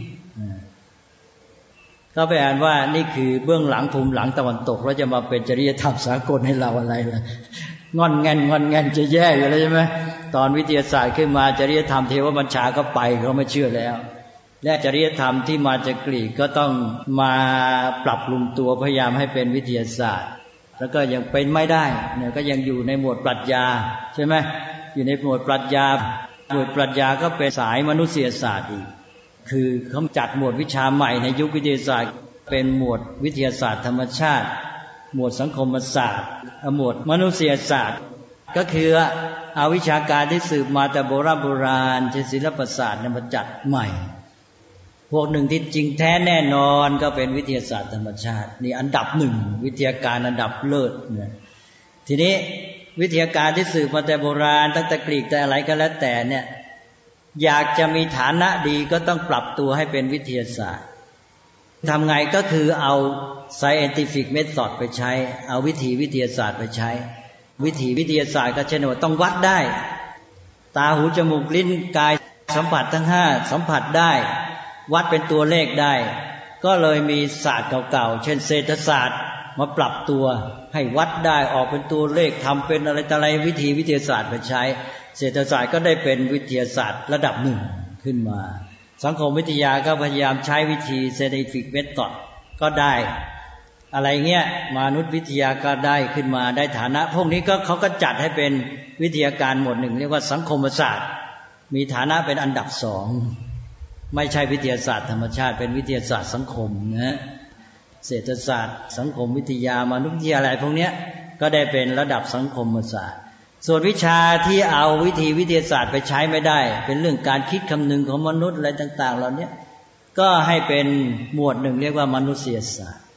ก็ไปอ่านว่านี่คือเบื้องหลังภูมิหลังตะวันตกแล้วจะมาเป็นจริยธรรมสากลให้เราอะไรล่ะงอนแงนงอนแงนจะแย่อยู่แล้วใช่ไหมตอนวิทยาศาสตร์ขึ้นมาจริยธรรมเทวบัญชาก็ไปเขาไม่เชื่อแล้วและจริยธรรมที่มาจากกรีกก็ต้องมาปรับปรุงตัวพยายามให้เป็นวิทยาศาสตร์แล้วก็ยังเป็นไม่ได้เนี่ยก็ยังอยู่ในหมวดปรัชญาใช่ไหมอยู่ในหมวดปรัชญาหมวดปรัชญาก็เป็นสายมนุษยศาสตร์อีกคือเขาจัดหมวดวิชาใหม่ในยุควิทยาศาสตร์เป็นหมวดวิทยาศาสตร์ธรรมชาติหมวดสังคมศาสตร์หมวดมนุษยศาสตร์ก็คือเอาวิชาการที่สืบมาแต่โบราณโบราณเช่นศิลปศาสตร์มาจัดใหม่พวกหนึ่งที่จริงแท้แน่นอนก็เป็นวิทยาศาสตร์ธรรมชาตินี่อันดับหนึ่งวิทยาการอันดับเลิศเนี่ยทีนี้วิทยาการที่สืบมาแต่โบราณตั้งแต่กรีกแต่อะไรก็แล้วแต่เนี่ยอยากจะมีฐานะดีก็ต้องปรับตัวให้เป็นวิทยาศาสตร์ทำไงก็คือเอา scientific method ไปใช้เอาวิธีวิทยาศาสตร์ไปใช้วิธีวิทยาศาสตร์ก็เช่นว่าต้องวัดได้ตาหูจมูกลิ้นกายสัมผัสทั้งห้าสัมผัสได้วัดเป็นตัวเลขได้ก็เลยมีศาสตร์เก่าๆเช่นเศรษฐศาสตร์มาปรับตัวให้วัดได้ออกเป็นตัวเลขทำเป็นอะไรต่ออะไรวิธีวิทยาศาสตร์ไปใช้เศรษฐศาสตร์ก็ได้เป็นวิทยาศาสตร์ระดับหนึ่งขึ้นมาสังคมวิทยาก็พยายามใช้วิธี scientific method ก็ได้อะไรเงี้ยมนุษยวิทยาก็ได้ขึ้นมาได้ฐานะพวกนี้ก็เขาก็จัดให้เป็นวิทยาการหมวดหนึ่งเรียกว่าสังคมศาสตร์มีฐานะเป็นอันดับสองไม่ใช่วิทยาศาสตร์ธรรมชาติเป็นวิทยาศาสตร์สังคมนะเศรษฐศาสตร์สังคมวิทยามนุษยวิทยาอะไรพวกนี้ก็ได้เป็นระดับสังคมศาสตร์ส่วนวิชาที่เอาวิธีวิทยาศาสตร์ไปใช้ไม่ได้เป็นเรื่องการคิดคำนึงของมนุษย์อะไรต่างๆเหล่านี้ก็ให้เป็นหมวดหนึ่งเรียกว่ามนุษยศาสตร์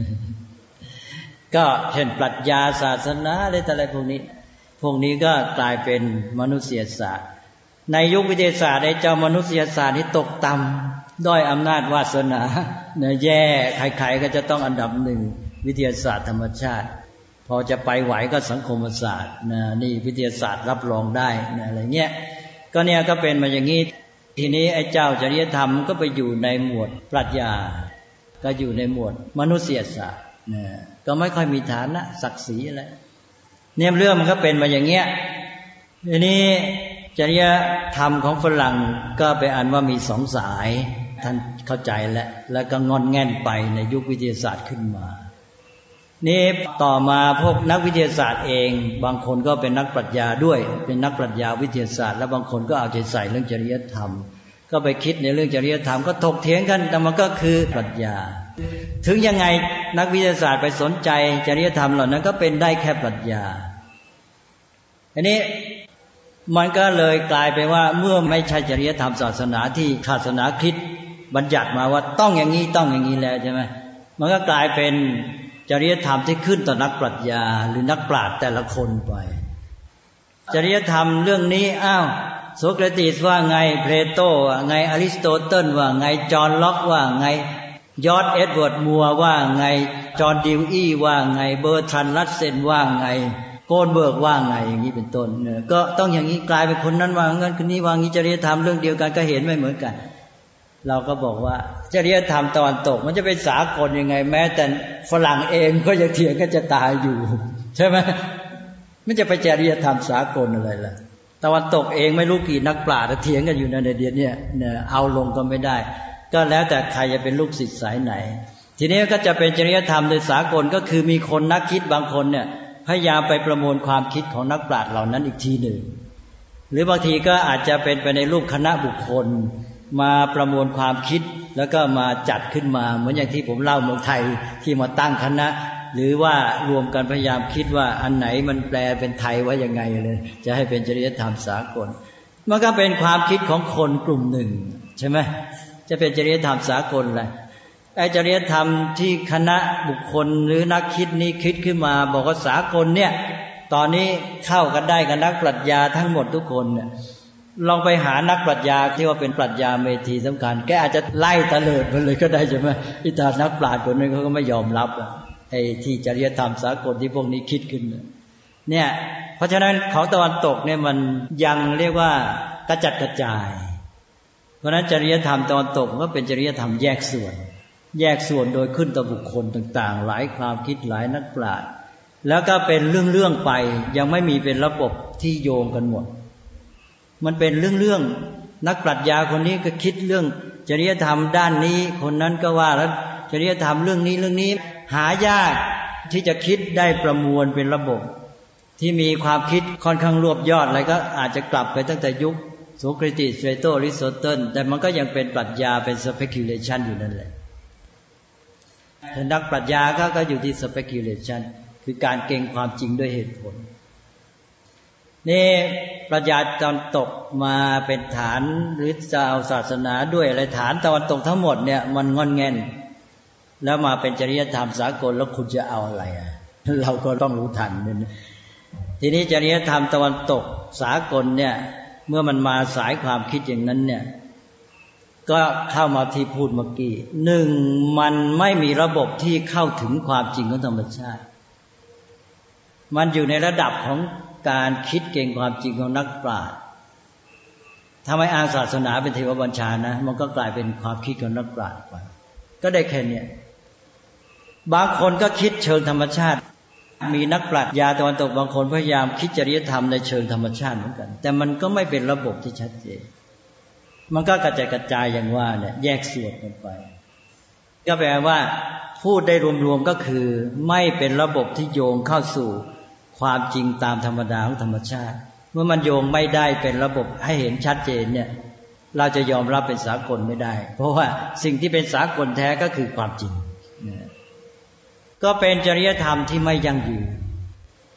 ก็เช่นปรัชญาศาสนาอะไรต่ออะไรพวกนี้พวกนี้ก็กลายเป็นมนุษยศาสตร์ในยุควิทยาศาสตร์ไอ้เจ้ามนุษยศาสตร์นี่ตกต่ำด้อยอำนาจวาสนาเนี่ยแย่ใครๆก็จะต้องอันดับหนึ่งวิทยาศาสตร์ธรรมชาติพอจะไปไหวก็สังคมศาสตร์นะนี่วิทยาศาสตร์รับรองได้นะอะไรเงี้ยก็เนี่ยก็เป็นมาอย่างนี้ทีนี้ไอ้เจ้าจริยธรรมก็ไปอยู่ในหมวดปรัชญาก็อยู่ในหมวดมนุษยศาสตร์นะก็ไม่ค่อยมีฐานะศักดิ์ศรีอะไรเนี่ยเรื่องมันก็เป็นมาอย่างเงี้ยทีนี้จริยธรรมของฝรั่งก็ไปอ่านว่ามีสองสายท่านเข้าใจแล้วแล้วก็งอนแง่นไปในยุควิทยาศาสตร์ขึ้นมานี่ต่อมาพวกนักวิทยาศาสตร์เองบางคนก็เป็นนักปรัชญาด้วยเป็นนักปรัชญาวิทยาศาสตร์แล้วบางคนก็เอาใจใส่เรื่องจริยธรรมก็ไปคิดในเรื่องจริยธรรมก็ถกเถียงกันแต่มันก็คือปรัชญาถึงยังไงนักวิทยาศาสตร์ไปสนใจจริยธรรมเหล่านั้นก็เป็นได้แค่ปรัชญาอันนี้มันก็เลยกลายไปว่าเมื่อไม่ใช่จริยธรรมศาสนาที่ศาสนาคริสต์บัญญัติมาว่าต้องอย่างนี้ต้องอย่างนี้แล้วใช่ไหมมันก็กลายเป็นจริยธรรมที่ขึ้นต่อนักปรัชญาหรือนักปราชญ์แต่ละคนไปจริยธรรมเรื่องนี้อ้าวโสเครติสว่าไงเพลโตว่าไงอริสโตเติลว่าไงจอห์นล็อกว่าไงยอร์จเอ็ดเวิร์ดมัวร์ว่าไงจอห์นดิวอี้ว่าไงเบอร์ทรันด์รัสเซนว่าไงโกนเบิร์กว่าไงอย่างนี้เป็นต้นเนี่ยก็ต้องอย่างนี้กลายเป็นคนนั้นว่างั้นคนนี้ว่างี้จริยธรรมเรื่องเดียวกันก็เห็นไม่เหมือนกันเราก็บอกว่าจริยธรรมตะวันตกมันจะเป็นสากลยังไงแม้แต่ฝรั่งเองก็ยังเถียงกันจะตายอยู่ใช่ไหมมันจะไปจริยธรรมสากลอะไรล่ะตะวันตกเองไม่รู้กี่นักปราชญ์เถียงกันอยู่ในเดือนนี้เนี่ยเอาลงก็ไม่ได้ก็แล้วแต่ใครจะเป็นลูกศิษย์สายไหนทีนี้ก็จะเป็นจริยธรรมโดยสากลก็คือมีคนนักคิดบางคนเนี่ยพยายามไปประมวลความคิดของนักปราชญ์เหล่านั้นอีกทีหนึ่งหรือบางทีก็อาจจะเป็นไปในรูปคณะบุคคลมาประมวลความคิดแล้วก็มาจัดขึ้นมาเหมือนอย่างที่ผมเล่าเมืองไทยที่มาตั้งคณะหรือว่ารวมกันพยายามคิดว่าอันไหนมันแปลเป็นไทยว่ายังไงเลยจะให้เป็นจริยธรรมสากลมันก็เป็นความคิดของคนกลุ่มหนึ่งใช่ไหมจะเป็นจริยธรรมสากลแหละไอ้จริยธรรมที่คณะบุคคลหรือนักคิดนี้คิดขึ้นมาบอกว่าสากลเนี่ยตอนนี้เข้ากันได้กับนักปรัชญาทั้งหมดทุกคนเนี่ยลองไปหานักปรัชญาที่ว่าเป็นปรัชญาเมธีสำคัญแกอาจจะไล่ตะเลิดไปเลยก็ได้ใช่ไหมอิตานักปราชญ์คนนึงเขาก็ไม่ยอมรับไอ้ที่จริยธรรมสากลที่พวกนี้คิดขึ้นเนี่ยเพราะฉะนั้นของตะวันตกเนี่ยมันยังเรียกว่ากระจัดกระจายเพราะฉะนั้นจริยธรรมตะวันตกก็เป็นจริยธรรมแยกส่วนแยกส่วนโดยขึ้นต่อบุคคลต่างๆหลายความคิดหลายนักปราชญ์แล้วก็เป็นเรื่องๆไปยังไม่มีเป็นระบบที่โยงกันหมดมันเป็นเรื่องๆนักปรัชญาคนนี้ก็คิดเรื่องจริยธรรมด้านนี้คนนั้นก็ว่าแล้วจริยธรรมเรื่องนี้เรื่องนี้หายากที่จะคิดได้ประมวลเป็นระบบที่มีความคิดค่อนข้างรวบยอดอะไรก็อาจจะกลับไปตั้งแต่ยุคโสเครติสเพลโตอริสโตเติลแต่มันก็ยังเป็นปรัชญาเป็น speculation อยู่นั่นแหละนักปรัชญาก็ก็อยู่ที่ speculation คือการเก่งความจริงด้วยเหตุผลนี่ปรัชญาตะวันตกมาเป็นฐานหรือจะเอาศาสนาด้วยอะไรฐานตะวันตกทั้งหมดเนี่ยมันงอนแงนแล้วมาเป็นจริยธรรมสากลแล้วคุณจะเอาอะไรอ่ะเราก็ต้องรู้ทันนี่ทีนี้จริยธรรมตะวันตกสากลเนี่ยเมื่อมันมาสายความคิดอย่างนั้นเนี่ยก็เข้ามาที่พูดเมื่อกี้หนึ่งมันไม่มีระบบที่เข้าถึงความจริงของธรรมชาติมันอยู่ในระดับของการคิดเก่งความจริงของนักปราชญ์ถ้าไม่อ้างศาสนาเป็นเทวบัญชานะมันก็กลายเป็นความคิดของนักปราชญ์ไปก็ได้แค่นี้บางคนก็คิดเชิงธรรมชาติมีนักปรัชญาตะวันตกบางคนพยายามคิดจริยธรรมในเชิงธรรมชาติเหมือนกันแต่มันก็ไม่เป็นระบบที่ชัดเจนมันก็กระจายกระจายอย่างว่าเนี่ยแยกส่วนกันไปก็แปลว่าพูดได้รวมๆก็คือไม่เป็นระบบที่โยงเข้าสู่ความจริงตามธรรมดาของธรรมชาติเมื่อมันโยงไม่ได้เป็นระบบให้เห็นชัดเจนเนี่ยเราจะยอมรับเป็นสากลไม่ได้เพราะว่าสิ่งที่เป็นสากลแท้ก็คือความจริงก็เป็นจริยธรรมที่ไม่ยั่งยืน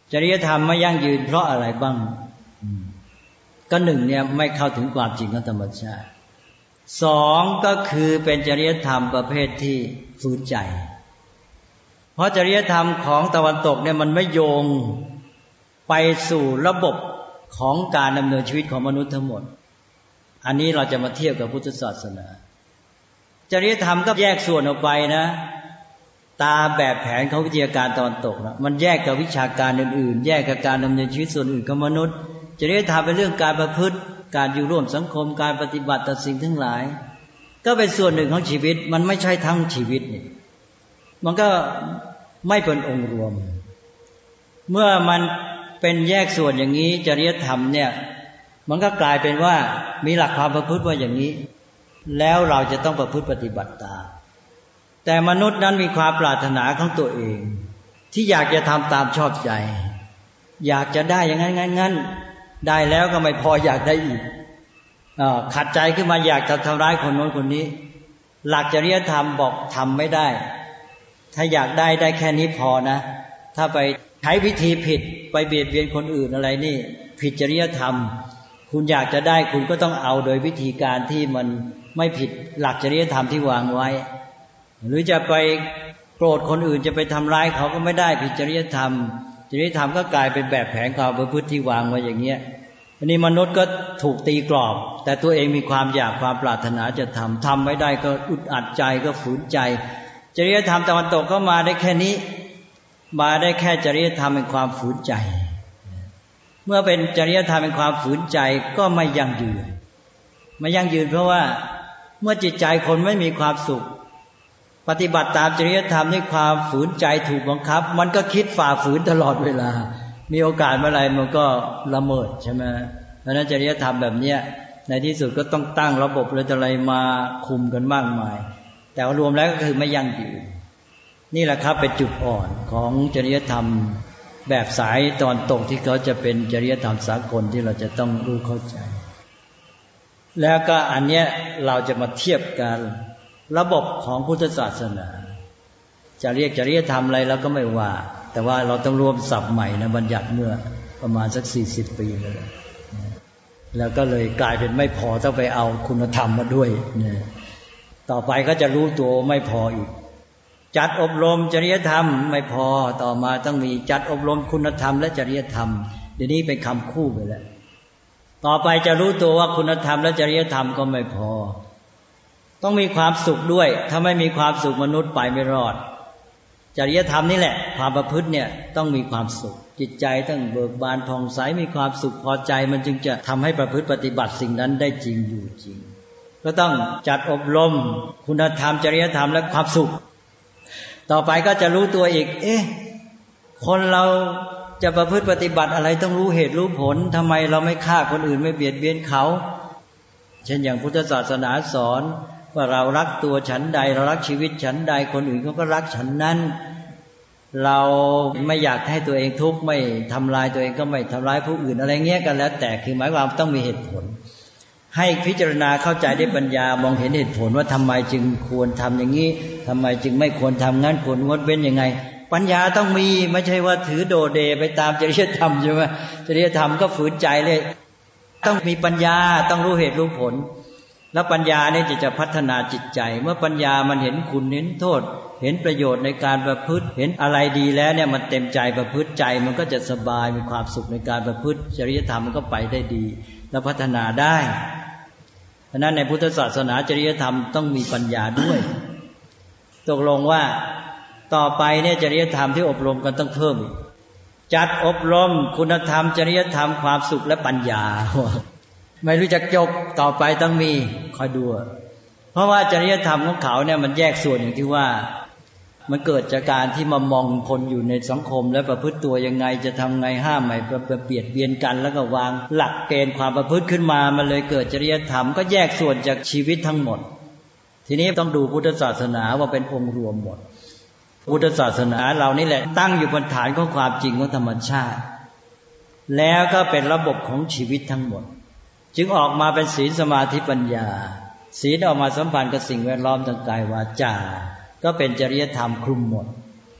จริยธรรมไม่ยั่งยืนเพราะอะไรบ้างก็หนึ่งเนี่ยไม่เข้าถึงความจริงของธรรมชาติสองก็คือเป็นจริยธรรมประเภทที่ฝืนใจเพราะจริยธรรมของตะวันตกเนี่ยมันไม่โยงไปสู่ระบบของการดำเนินชีวิตของมนุษย์ทั้งหมดอันนี้เราจะมาเทียบกับพุทธศาสนาจริยธรรมก็แยกส่วนออกไปนะตามแบบแผนของวิทยาการตะวันตกนะมันแยกกับวิชาการอื่นๆแยกกับการดำเนินชีวิตส่วนอื่นของมนุษย์จริยธรรมเป็นเรื่องการประพฤติการอยู่ร่วมสังคมการปฏิบัติต่อสิ่งทั้งหลายก็เป็นส่วนหนึ่งของชีวิตมันไม่ใช่ทั้งชีวิตนี่มันก็ไม่เป็นองค์รวมเมื่อมันเป็นแยกส่วนอย่างนี้จริยธรรมเนี่ยมันก็กลายเป็นว่ามีหลักความประพฤติว่าอย่างนี้แล้วเราจะต้องประพฤติปฏิบัติตามแต่มนุษย์นั้นมีความปรารถนาของตัวเองที่อยากจะทำตามชอบใจอยากจะได้อย่างนั้นงั้นได้แล้วก็ไม่พออยากได้อีกขัดใจขึ้นมาอยากจะทำร้ายคนโน้นคนนี้หลักจริยธรรมบอกทำไม่ได้ถ้าอยากได้ได้แค่นี้พอนะถ้าไปใช้วิธีผิดไปเบียดเบียนคนอื่นอะไรนี่ผิดจริยธรรมคุณอยากจะได้คุณก็ต้องเอาโดยวิธีการที่มันไม่ผิดหลักจริยธรรมที่วางไว้หรือจะไปโกรธคนอื่นจะไปทำร้ายเขาก็ไม่ได้ผิดจริยธรรมจริยธรรมก็กลายเป็นแบบแผนความประพฤติที่วางไว้อย่างเงี้ยอันนี้มนุษย์ก็ถูกตีกรอบแต่ตัวเองมีความอยากความปรารถนาจะทำทำไม่ได้ก็อึดอัดใจก็ฝืนใจจริยธรรมตะวันตกก็มาได้แค่นี้มาได้แค่จริยธรรมเป็นความฝืนใจเมื่อเป็นจริยธรรมเป็นความฝืนใจก็ไม่ยั่งยืนไม่ยั่งยืนเพราะว่าเมื่อจิตใจคนไม่มีความสุขปฏิบัติตามจริยธรรมด้วยความฝืนใจถูกบังคับมันก็คิดฝ่าฝืนตลอดเวลามีโอกาสเมื่อไรมันก็ละเมิดใช่ไหมเพราะนั้นจริยธรรมแบบนี้ในที่สุดก็ต้องตั้งระบบอะไรมาคุมกันมากมายแต่รวมแล้วก็คือไม่ยั่งยืนนี่แหละครับเป็นจุดอ่อนของจริยธรรมแบบสายตอนตกที่เขาจะเป็นจริยธรรมสากลที่เราจะต้องรู้เข้าใจแล้วก็อันเนี้ยเราจะมาเทียบกันระบบของพุทธศาสนาจะเรียกจริยธรรมอะไรเราก็ไม่ว่าแต่ว่าเราต้องรวมศัพท์ใหม่นะบัญญัติเมื่อประมาณสักสี่สิบปีแล้วแล้วก็เลยกลายเป็นไม่พอต้องไปเอาคุณธรรมมาด้วยนะต่อไปก็จะรู้ตัวไม่พออีกจัดอบรมจริยธรรมไม่พอต่อมาต้องมีจัดอบรมคุณธรรมและจริยธรรมเดี๋ยวนี้เป็นคำคู่ไปแล้วต่อไปจะรู้ตัวว่าคุณธรรมและจริยธรรมก็ไม่พอต้องมีความสุขด้วยถ้าไม่มีความสุขมนุษย์ไปไม่รอดจริยธรรมนี่แหละความประพฤติเนี่ยต้องมีความสุขจิตใจต้องเบิกบานผ่องใสมีความสุขพอใจมันจึงจะทำให้ประพฤติปฏิบัติสิ่งนั้นได้จริงอยู่จริงก็ต้องจัดอบรมคุณธรรมจริยธรรมและความสุขต่อไปก็จะรู้ตัวอีกเอ๊ะคนเราจะประพฤติปฏิบัติอะไรต้องรู้เหตุรู้ผลทำไมเราไม่ฆ่าคนอื่นไม่เบียดเบียนเขาเช่นอย่างพุทธศาสนาสอนว่าเรารักตัวฉันใดเรารักชีวิตฉันใดคนอื่นเขาก็รักฉันนั้นเราไม่อยากให้ตัวเองทุกข์ไม่ทำลายตัวเองก็ไม่ทำร้ายผู้อื่นอะไรเงี้ยกันแล้วแต่คือหมายความต้องมีเหตุผลให้พิจารณาเข้าใจด้วยปัญญามองเห็นเหตุผลว่าทำไมจึงควรทำอย่างนี้ทำไมจึงไม่ควรทำงั้นควรงดเว้นยังไงปัญญาต้องมีไม่ใช่ว่าถือโดเดไปตามจริยธรรมใช่ไหมจริยธรรมก็ฝืนใจเลยต้องมีปัญญาต้องรู้เหตุรู้ผลแล้วปัญญาเนี่ยจะจะพัฒนาจิตใจเมื่อปัญญามันเห็นคุณเห็นโทษเห็นประโยชน์ในการประพฤติเห็นอะไรดีแล้วเนี่ยมันเต็มใจประพฤติใจมันก็จะสบายมีความสุขในการประพฤติจริยธรรมมันก็ไปได้ดีแล้วพัฒนาได้เพราะนั้นในพุทธศาสนาจริยธรรมต้องมีปัญญาด้วยตกลงว่าต่อไปเนี่ยจริยธรรมที่อบรมกันต้องเพิ่มจัดอบรมคุณธรรมจริยธรรมความสุขและปัญญาไม่รู้จักจบต่อไปต้องมีคอยดูเพราะว่าจริยธรรมของเขาเนี่ยมันแยกส่วนอย่างที่ว่ามันเกิดจากการที่มามองคนอยู่ในสังคมและประพฤติตัวยังไงจะทำไงห้ามไม่เบียดเบียนกันแล้วก็วางหลักเกณฑ์ความประพฤติขึ้นมามันเลยเกิดจริยธรรมก็แยกส่วนจากชีวิตทั้งหมดทีนี้ต้องดูพุทธศาสนาว่าเป็นองค์รวมหมดพุทธศาสนาเรานี่แหละตั้งอยู่บนฐานของความจริงของธรรมชาติแล้วก็เป็นระบบของชีวิตทั้งหมดจึงออกมาเป็นศีลสมาธิปัญญาศีลออกมาสัมพันธ์กับสิ่งแวดล้อมทางกายวาจาก็เป็นจริยธรรมคลุมหมด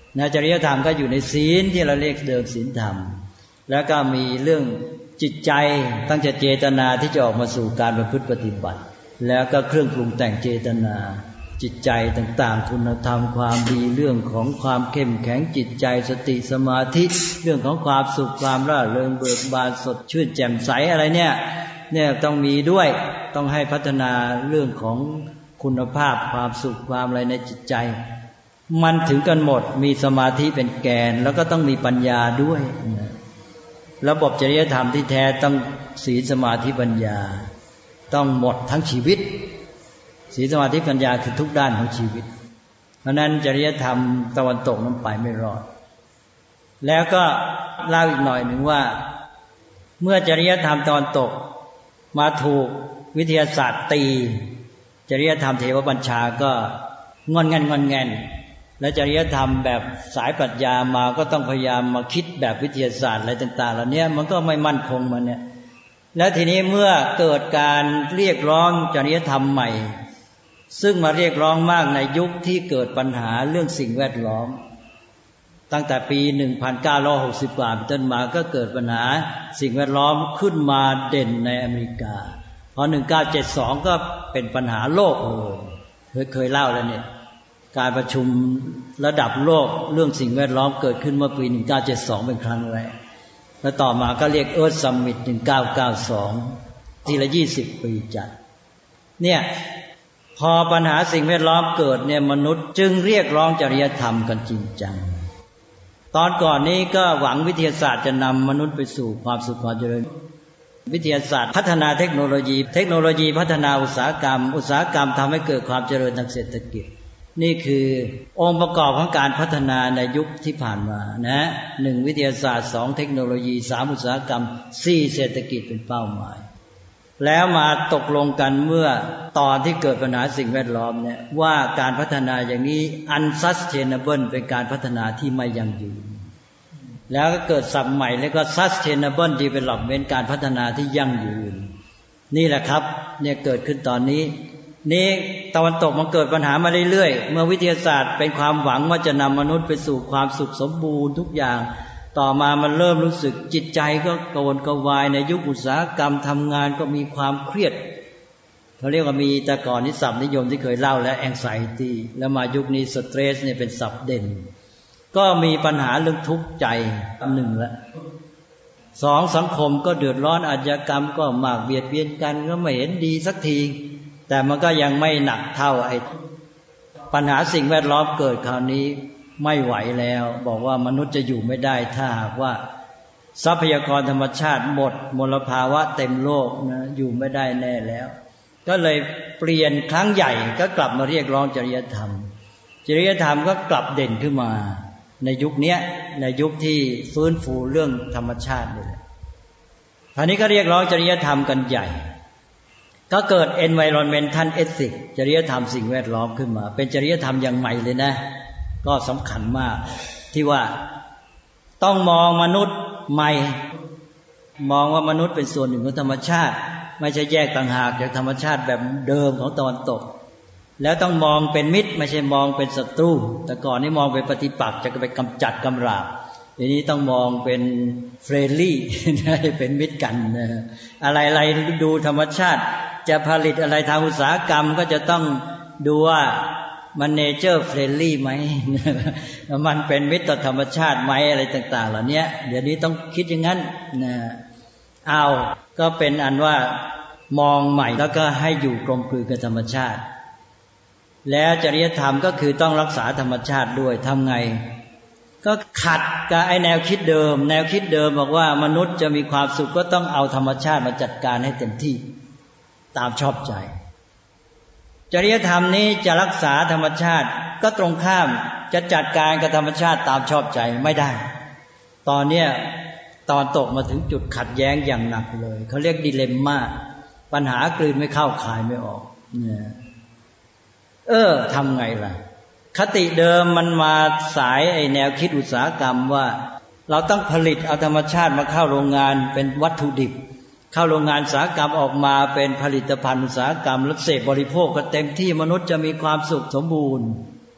นะจริยธรรมก็อยู่ในศีลที่เราเรียกเดิมศีลธรรมแล้วก็มีเรื่องจิตใจตั้งใจเจตนาที่จะออกมาสู่การประพฤติปฏิบัติแล้วก็เครื่องปรุงแต่งเจตนาจิตใจต่างๆคุณธรรมความดีเรื่องของความเข้มแข็งจิตใจสติสมาธิเรื่องของความสุขความร่าเริงเบิกบานสดชื่นแจ่มใสอะไรเนี่ยเนี่ยต้องมีด้วยต้องให้พัฒนาเรื่องของคุณภาพความสุขความอะไรในจิตใจมันถึงกันหมดมีสมาธิเป็นแกนแล้วก็ต้องมีปัญญาด้วยระบบจริยธรรมที่แท้ต้องศีลสมาธิปัญญาต้องหมดทั้งชีวิตศีลสมาธิปัญญาคือทุกด้านของชีวิตเพราะนั้นจริยธรรมตะวันตกนั้นไปไม่รอดแล้วก็เล่าอีกหน่อยหนึ่งว่าเมื่อจริยธรรมตะวันตกมาถูกวิทยาศาสตร์ตีจริยธรรมเทวบัญชาก็งอนแงนงอนแงนและจริยธรรมแบบสายปรัชญามาก็ต้องพยายามมาคิดแบบวิทยาศาสตร์อะไรต่างๆเหล่านี้มันก็ไม่มั่นคงมันเนี่ยแล้วทีนี้เมื่อเกิดการเรียกร้องจริยธรรมใหม่ซึ่งมาเรียกร้องมากในยุคที่เกิดปัญหาเรื่องสิ่งแวดล้อมตั้งแต่ปีหนึ่งพันเก้าร้อยหกสิบกว่าเป็นต้นมาก็เกิดปัญหาสิ่งแวดล้อมขึ้นมาเด่นในอเมริกาพอหนึ่งพันเก้าร้อยเจ็ดสิบสองก็เป็นปัญหาโลกเลยเคยเคยเล่าแล้วเนี่ยการประชุมระดับโลกเรื่องสิ่งแวดล้อมเกิดขึ้นเมื่อปีหนึ่งพันเก้าร้อยเจ็ดสิบสองเป็นครั้งแรกแล้วต่อมาก็เรียก Earth Summit หนึ่งพันเก้าร้อยเก้าสิบสองทีละยี่สิบปีจัดเนี่ยพอปัญหาสิ่งแวดล้อมเกิดเนี่ยมนุษย์จึงเรียกร้องจริยธรรมกันจริงจังตอนก่อนนี้ก็หวังวิทยาศาสตร์จะนำมนุษย์ไปสู่ความสุขความเจริญวิทยาศาสตร์พัฒนาเทคโนโลยีเทคโนโลยีพัฒนาอุตสาหกรรมอุตสาหกรรมทำให้เกิดความเจริญทางเศรษฐกิจนี่คือองค์ประกอบของการพัฒนาในยุคที่ผ่านมานะหนึ่งวิทยาศาสตร์สองเทคโนโลยีสามอุตสาหกรรมสี่เศรษฐกิจเป็นเป้าหมายแล้วมาตกลงกันเมื่อตอนที่เกิดปัญหาสิ่งแวดล้อมเนี่ยว่าการพัฒนาอย่างนี้ unsustainable เป็นการพัฒนาที่ไม่ยั่งยืนแล้วก็เกิดศัพท์ใหม่แล้วก็ sustainable development การพัฒนาที่ยั่งยืนนี่แหละครับเนี่ยเกิดขึ้นตอนนี้นี่ตะวันตกมันเกิดปัญหามาเรื่อยๆเมื่อวิทยาศาสตร์เป็นความหวังว่าจะนำมนุษย์ไปสู่ความสุขสมบูรณ์ทุกอย่างต่อมามันเริ่มรู้สึกจิตใจก็กระวนกระวายในยุคอุตสาหกรรมทำงานก็มีความเครียดเขาเรียกว่ามีแต่ก่อนนี่ศัพท์นิยมที่เคยเล่าแล้ว anxiety แล้วมายุคนี้ stress เนี่ยเป็นศัพท์เด่นก็มีปัญหาเรื่องทุกข์ใจหนึ่งละสองสังคมก็เดือดร้อนอาชญากรรมก็มากเบียดเบียนกันก็ไม่เห็นดีสักทีแต่มันก็ยังไม่หนักเท่าไอ้ปัญหาสิ่งแวดล้อมเกิดคราวนี้ไม่ไหวแล้วบอกว่ามนุษย์จะอยู่ไม่ได้ถ้าหากว่าทรัพยากรธรรมชาติหมดมลภาวะเต็มโลกนะอยู่ไม่ได้แน่แล้วก็เลยเปลี่ยนครั้งใหญ่ก็กลับมาเรียกร้องจริยธรรมจริยธรรมก็กลับเด่นขึ้นมาในยุคนี้ในยุคที่ฟื้นฟูเรื่องธรรมชาตินี่แหละคราวนี้ก็เรียกร้องจริยธรรมกันใหญ่ก็เกิด environmental ethics จริยธรรมสิ่งแวดล้อมขึ้นมาเป็นจริยธรรมอย่างใหม่เลยนะก็สำคัญมากที่ว่าต้องมองมนุษย์ใหม่มองว่ามนุษย์เป็นส่วนหนึ่งของธรรมชาติไม่ใช่แยกต่างหากจากธรรมชาติแบบเดิมของตะวันตกแล้วต้องมองเป็นมิตรไม่ใช่มองเป็นศัตรูแต่ก่อนนี่มองเป็นปฏิปักษ์จะไปกำจัดกำราบทีนี้ต้องมองเป็นเฟรนลี่เป็นมิตรกันนะอะไรๆดูธรรมชาติจะผลิตอะไรทางอุตสาหกรรมก็จะต้องดูว่ามันเนเจอร์เฟรนลี่ไหมมันเป็นมิตรต่อธรรมชาติไหมอะไรต่างๆเหล่านี้เดี๋ยวนี้ต้องคิดอย่างนั้นนะเอาก็เป็นอันว่ามองใหม่แล้วก็ให้อยู่กลมกลืนกับธรรมชาติแล้วจริยธรรมก็คือต้องรักษาธรรมชาติด้วยทำไงก็ขัดกับไอ้แนวคิดเดิมแนวคิดเดิมบอกว่ามนุษย์จะมีความสุขก็ต้องเอาธรรมชาติมาจัดการให้เต็มที่ตามชอบใจจริยธรรมนี้จะรักษาธรรมชาติก็ตรงข้ามจะจัดการกับธรรมชาติตามชอบใจไม่ได้ตอนเนี้ยตอนตกมาถึงจุดขัดแย้งอย่างหนักเลยเขาเรียกดิเลมม่าปัญหากลืนไม่เข้าคายไม่ออกเนี่ยเออทำไงล่ะคติเดิมมันมาสายไอ้แนวคิดอุตสาหกรรมว่าเราต้องผลิตเอาธรรมชาติมาเข้าโรงงานเป็นวัตถุดิบเข้าโรงงานอุตสาหกรรมออกมาเป็นผลิตภัณฑ์อุตสาหกรรมแล้วเสพบริโภคก็เต็มที่มนุษย์จะมีความสุขสมบูรณ์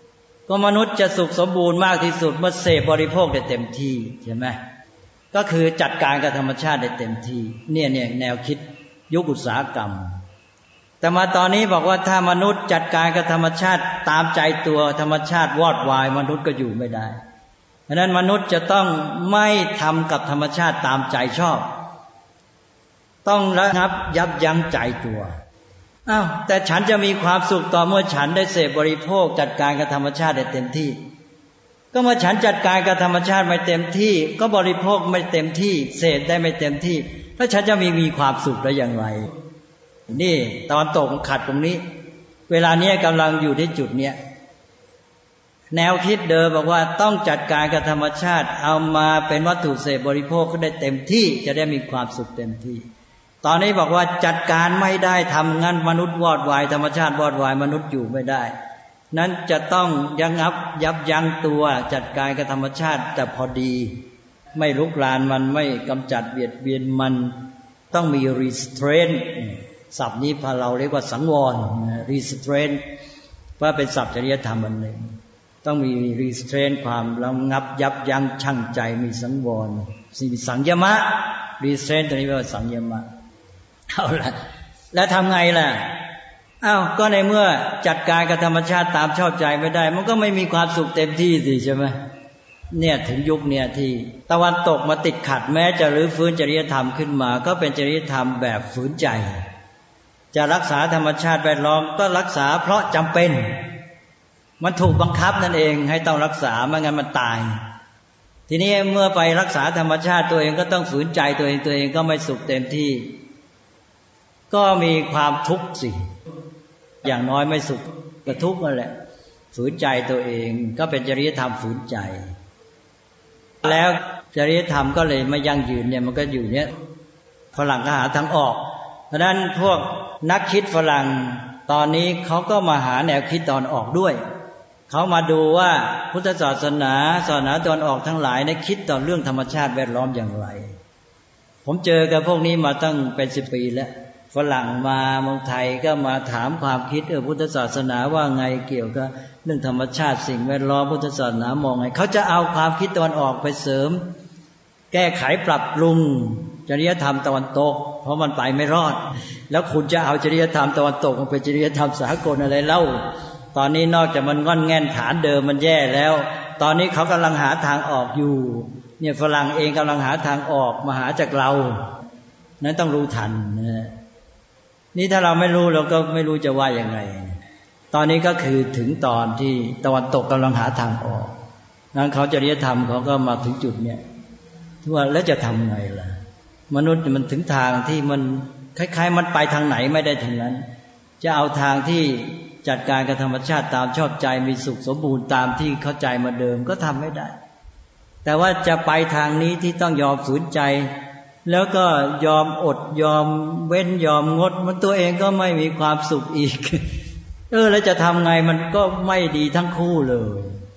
ก็มนุษย์จะสุขสมบูรณ์มากที่สุดเมื่อเสพบริโภคได้เต็มที่ใช่ไหมก็คือจัดการกับธรรมชาติได้เต็มที่เนี่ยเนี่ยแนวคิดยุคอุตสาหกรรมแต่มาตอนนี้บอกว่าถ้ามนุษย์จัดการกับธรรมชาติตามใจตัวธรรมชาติวอดวายมนุษย์ก็อยู่ไม่ได้เพราะนั้นมนุษย์จะต้องไม่ทำกับธรรมชาติตามใจชอบต้องระงับยับยั้งใจตัวอ้าวแต่ฉันจะมีความสุขต่อเมื่อฉันได้เสพบริโภคจัดการกับธรรมชาติได้เต็มที่ก็เมื่อฉันจัดการกับธรรมชาติไม่เต็มที่ก็บริโภคไม่เต็มที่เสพได้ไม่เต็มที่แล้วฉันจะมีมีความสุขได้อย่างไรนี่ตอนตกขัดตรงนี้เวลานี้กำลังอยู่ที่จุดเนี้ยแนวคิดเดิมบอกว่าต้องจัดการกับธรรมชาติเอามาเป็นวัตถุเสพบริโภคก็ได้เต็มที่จะได้มีความสุขเต็มที่ตอนนี้บอกว่าจัดการไม่ได้ทำงั้นมนุษย์วอดวายธรรมชาติวอดวายมนุษย์อยู่ไม่ได้นั้นจะต้องยังับยับยั้งตัวจัดการกับธรรมชาติแต่พอดีไม่ลุกลานมันไม่กำจัดเบียดเบียนมันต้องมี restraint ศัพท์นี้พอเราเรียกว่าสังวร restraint ว่าเป็นศัพท์จริยธรรมอันหนึ่งต้องมี restraint ความระงับยับยั้งชั่งใจมีสังวรมีสังยมะ restraint ตัวนี้แปลว่าสังยมะเอาละแล้วทำไงล่ะอ้าวก็ในเมื่อจัดการกับธรรมชาติตามชอบใจไม่ได้มันก็ไม่มีความสุขเต็มที่สิใช่ไหมเนี่ยถึงยุคเนี่ยที่ตะวันตกมาติดขัดแม้จะรื้อฟื้นจริยธรรมขึ้นมาก็เป็นจริยธรรมแบบฝืนใจจะรักษาธรรมชาติแวดล้อมก็รักษาเพราะจำเป็นมันถูกบังคับนั่นเองให้ต้องรักษาไม่งั้นมันตายทีนี้เมื่อไปรักษาธรรมชาติตัวเองก็ต้องฝืนใจตัวเองตัวเองก็ไม่สุขเต็มที่ก็มีความทุกข์สิอย่างน้อยไม่สุขก็ทุกข์นั่นแหละฝืนใจตัวเองก็เป็นจริยธรรมฝืนใจแล้วจริยธรรมก็เลยไม่ยั่งยืนเนี่ยมันก็อยู่เนี่ยฝรั่งก็หาทางออกเพราะฉะนั้นพวกนักคิดฝรั่งตอนนี้เขาก็มาหาแนวคิดตอนออกด้วยเขามาดูว่าพุทธศาสนาศาสนาตอนออกทั้งหลายในคิดต่อเรื่องธรรมชาติแวดล้อมอย่างไรผมเจอกับพวกนี้มาตั้งเป็นสิบปีแล้วฝรั่งมาเมืองไทยก็มาถามความคิดเออพุทธศาสนาว่าไงเกี่ยวกับเรื่องธรรมชาติสิ่งแวดล้อมพุทธศาสนามองไงเขาจะเอาความคิดตะวันออกไปเสริมแก้ไขปรับปรุงจริยธรรมตะวันตกเพราะมันไปไม่รอดแล้วคุณจะเอาจริยธรรมตะวันตกมาเป็นจริยธรรมสากลอะไรเล่าตอนนี้นอกจากมันงอนแง่นฐานเดิมมันแย่แล้วตอนนี้เขากำลังหาทางออกอยู่เนี่ยฝรั่งเองกำลังหาทางออกมาหาจากเรานั้นต้องรู้ทันนะนี่ถ้าเราไม่รู้เราก็ไม่รู้จะว่ายังไงตอนนี้ก็คือถึงตอนที่ตะวันตกกำลังหาทางออกนั้นเขาจริยธรรมเขาก็มาถึงจุดเนี้ยว่าแล้วจะทำไงล่ะมนุษย์มันถึงทางที่มันคล้ายๆมันไปทางไหนไม่ได้ทางนั้นจะเอาทางที่จัดการกับธรรมชาติตามชอบใจมีสุขสมบูรณ์ตามที่เข้าใจมาเดิมก็ทำไม่ได้แต่ว่าจะไปทางนี้ที่ต้องยอมฝืนใจแล้วก็ยอมอดยอมเว้นยอมงดมันตัวเองก็ไม่มีความสุขอีกเออแล้วจะทำไงมันก็ไม่ดีทั้งคู่เลย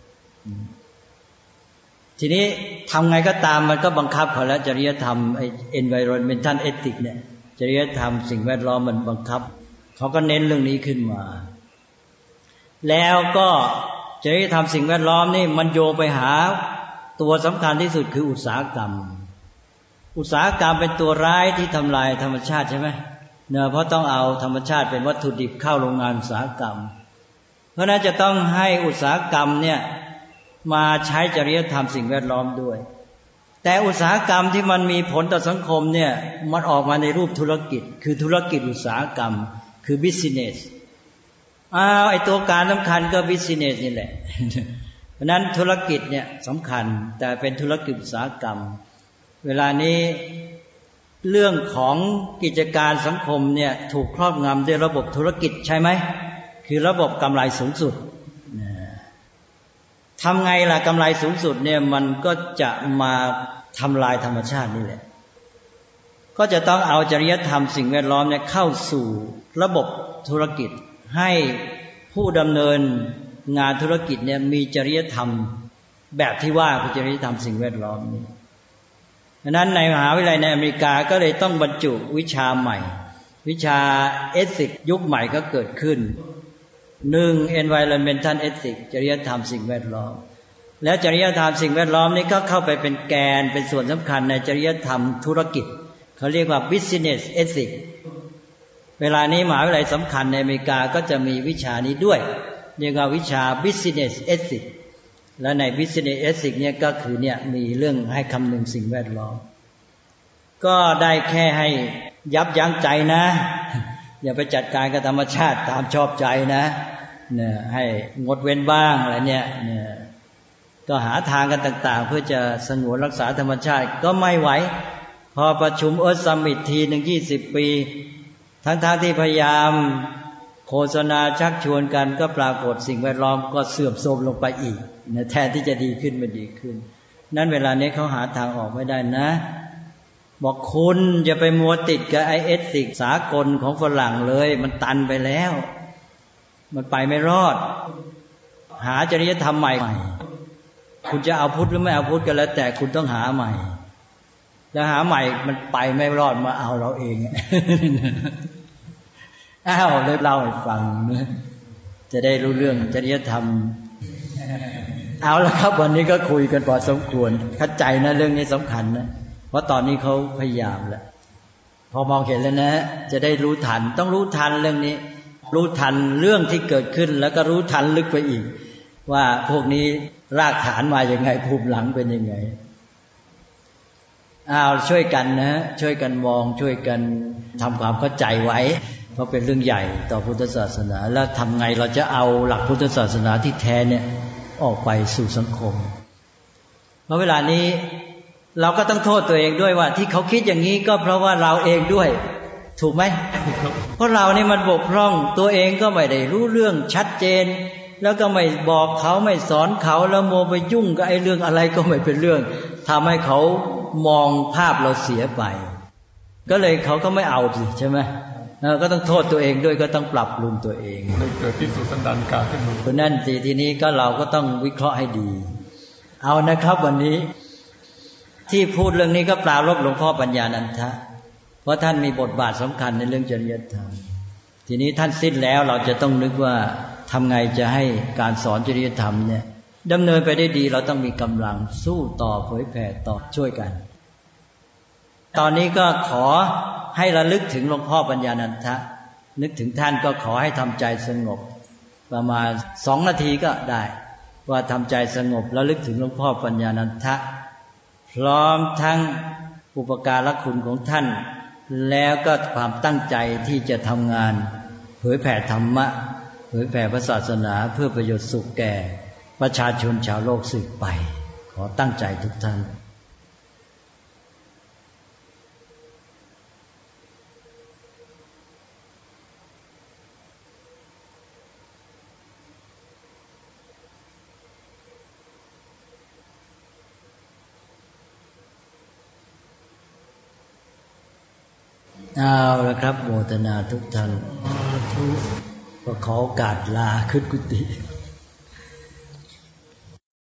ทีนี้ทำไงก็ตามมันก็บังคับเขาแล้วจริยธรรมไอ้ environmental ethics เนี่ยจริยธรรมสิ่งแวดล้อมมันบังคับเขาก็เน้นเรื่องนี้ขึ้นมาแล้วก็จริยธรรมสิ่งแวดล้อมนี่มันโยงไปหาตัวสำคัญที่สุดคืออุตสาหกรรมอุตสาหกรรมเป็นตัวร้ายที่ทำลายธรรมชาติใช่ไหมเนี่ยเพราะต้องเอาธรรมชาติเป็นวัตถุดิบเข้าโรงงานอุตสาหกรรมเพราะนั้นจะต้องให้อุตสาหกรรมเนี่ยมาใช้จริยธรรมสิ่งแวดล้อมด้วยแต่อุตสาหกรรมที่มันมีผลต่อสังคมเนี่ยมันออกมาในรูปธุรกิจคือธุรกิจอุตสาหกรรมคือ business อ้าวไอ้ตัวการสำคัญก็ business นี่แหละเพราะนั้นธุรกิจเนี่ยสำคัญแต่เป็นธุรกิจอุตสาหกรรมเวลานี้เรื่องของกิจการสังคมเนี่ยถูกครอบงำด้วยระบบธุรกิจใช่ไหมคือระบบกำไรสูงสุดทำไงล่ะกำไรสูงสุดเนี่ยมันก็จะมาทำลายธรรมชาตินี่แหละก็จะต้องเอาจริยธรรมสิ่งแวดล้อมเนี่ยเข้าสู่ระบบธุรกิจให้ผู้ดำเนินงานธุรกิจเนี่ยมีจริยธรรมแบบที่ว่าคือจริยธรรมสิ่งแวดล้อมนี่ดังนั้นในมหาวิทยาลัยในอเมริกาก็เลยต้องบรรจุวิชาใหม่วิชาเอทิกยุคใหม่ก็เกิดขึ้นหนึ่ง environmental ethics จริยธรรมสิ่งแวดล้อมและจริยธรรมสิ่งแวดล้อมนี้ก็เข้าไปเป็นแกนเป็นส่วนสำคัญในจริยธรรมธุรกิจเขาเรียกว่า business ethics เวลานี้มหาวิทยาลัยสำคัญในอเมริกาก็จะมีวิชานี้ด้วยเรียกว่าวิชา business ethics และใน business ethics เนี่ยก็คือเนี่ยมีเรื่องให้คำนึงสิ่งแวดล้อมก็ได้แค่ให้ยับยั้งใจนะอย่าไปจัดการกับธรรมชาติตามชอบใจนะเนี่ยให้งดเว้นบ้างอะไรเนี่ยเนี่ยก็หาทางกันต่างๆเพื่อจะสงวนรักษาธรรมชาติก็ไม่ไหวพอประชุมเอิร์ธซัมมิตทีหนึ่งยี่สิบปีทั้งๆ ท, ที่พยายามโฆษณาชักชวนกันก็ปรากฏสิ่งแวดล้อมก็เสื่อมโทรมลงไปอีกแทนที่จะดีขึ้นไม่ดีขึ้นนั้นเวลานี้เขาหาทางออกไม่ได้นะบอกคุณอย่าไปมัวติดกับไอเอสิกสากลของฝรั่งเลยมันตันไปแล้วมันไปไม่รอดหาจริยธรรมใหม่คุณจะเอาพุทธหรือไม่เอาพุทธก็แล้วแต่คุณต้องหาใหม่แล้วหาใหม่มันไปไม่รอดมาเอาเราเองอ้าวเลยเล่าให้ฟังนะจะได้รู้เรื่องจริยธรรมเอาละครับวันนี้ก็คุยกันพอสมควรเข้าใจนะเรื่องนี้สำคัญนะเพราะตอนนี้เขาพยายามแล้วพอมองเห็นแล้วนะจะได้รู้ทันต้องรู้ทันเรื่องนี้รู้ทันเรื่องที่เกิดขึ้นแล้วก็รู้ทันลึกไปอีกว่าพวกนี้รากฐานมาอย่างไงภูมิหลังเป็นยังไงอ้าวช่วยกันนะช่วยกันมองช่วยกันทำความเข้าใจไว้เพราะเป็นเรื่องใหญ่ต่อพุทธศาสนาแล้วทำไงเราจะเอาหลักพุทธศาสนาที่แท้เนี่ยออกไปสู่สังคมเพราะเวลานี้เราก็ต้องโทษตัวเองด้วยว่าที่เขาคิดอย่างนี้ก็เพราะว่าเราเองด้วยถูกไหม เพราะเรานี่มันบกพร่องตัวเองก็ไม่ได้รู้เรื่องชัดเจนแล้วก็ไม่บอกเขาไม่สอนเขาแล้วโมไปยุ่งกับไอ้เรื่องอะไรก็ไม่เป็นเรื่องทำให้เขามองภาพเราเสียไปก็เลยเขาก็ไม่เอาสิใช่ไหมก็ต้องโทษตัวเองด้วยก็ต้องปรับปรุงตัวเองเลยเกิดที่สุสันดานกาขึ้นมาเพราะนั่นสิทีนี้ก็เราก็ต้องวิเคราะห์ให้ดีเอานะครับวันนี้ที่พูดเรื่องนี้ก็ปรารภหลวงพ่อปัญญานันทะเพราะท่านมีบทบาทสำคัญในเรื่องจริยธรรมทีนี้ท่านสิ้นแล้วเราจะต้องนึกว่าทำไงจะให้การสอนจริยธรรมเนี่ยดำเนินไปได้ดีเราต้องมีกำลังสู้ต่อเผยแผ่ต่อช่วยกันตอนนี้ก็ขอให้ระลึกถึงหลวงพ่อปัญญานันทะนึกถึงท่านก็ขอให้ทำใจสงบประมาณสองนาทีก็ได้ว่าทำใจสงบระลึกถึงหลวงพ่อปัญญานันทะพร้อมทั้งอุปการะคุณของท่านแล้วก็ความตั้งใจที่จะทำงานเผยแผ่ธรรมะเผยแผ่พระศาสนาเพื่อประโยชน์สุขแก่ประชาชนชาวโลกสืบไปขอตั้งใจทุกท่านเอาละครับโมทนาทุกท่านก็ขอโอกาสลาขึ้นกุฏิ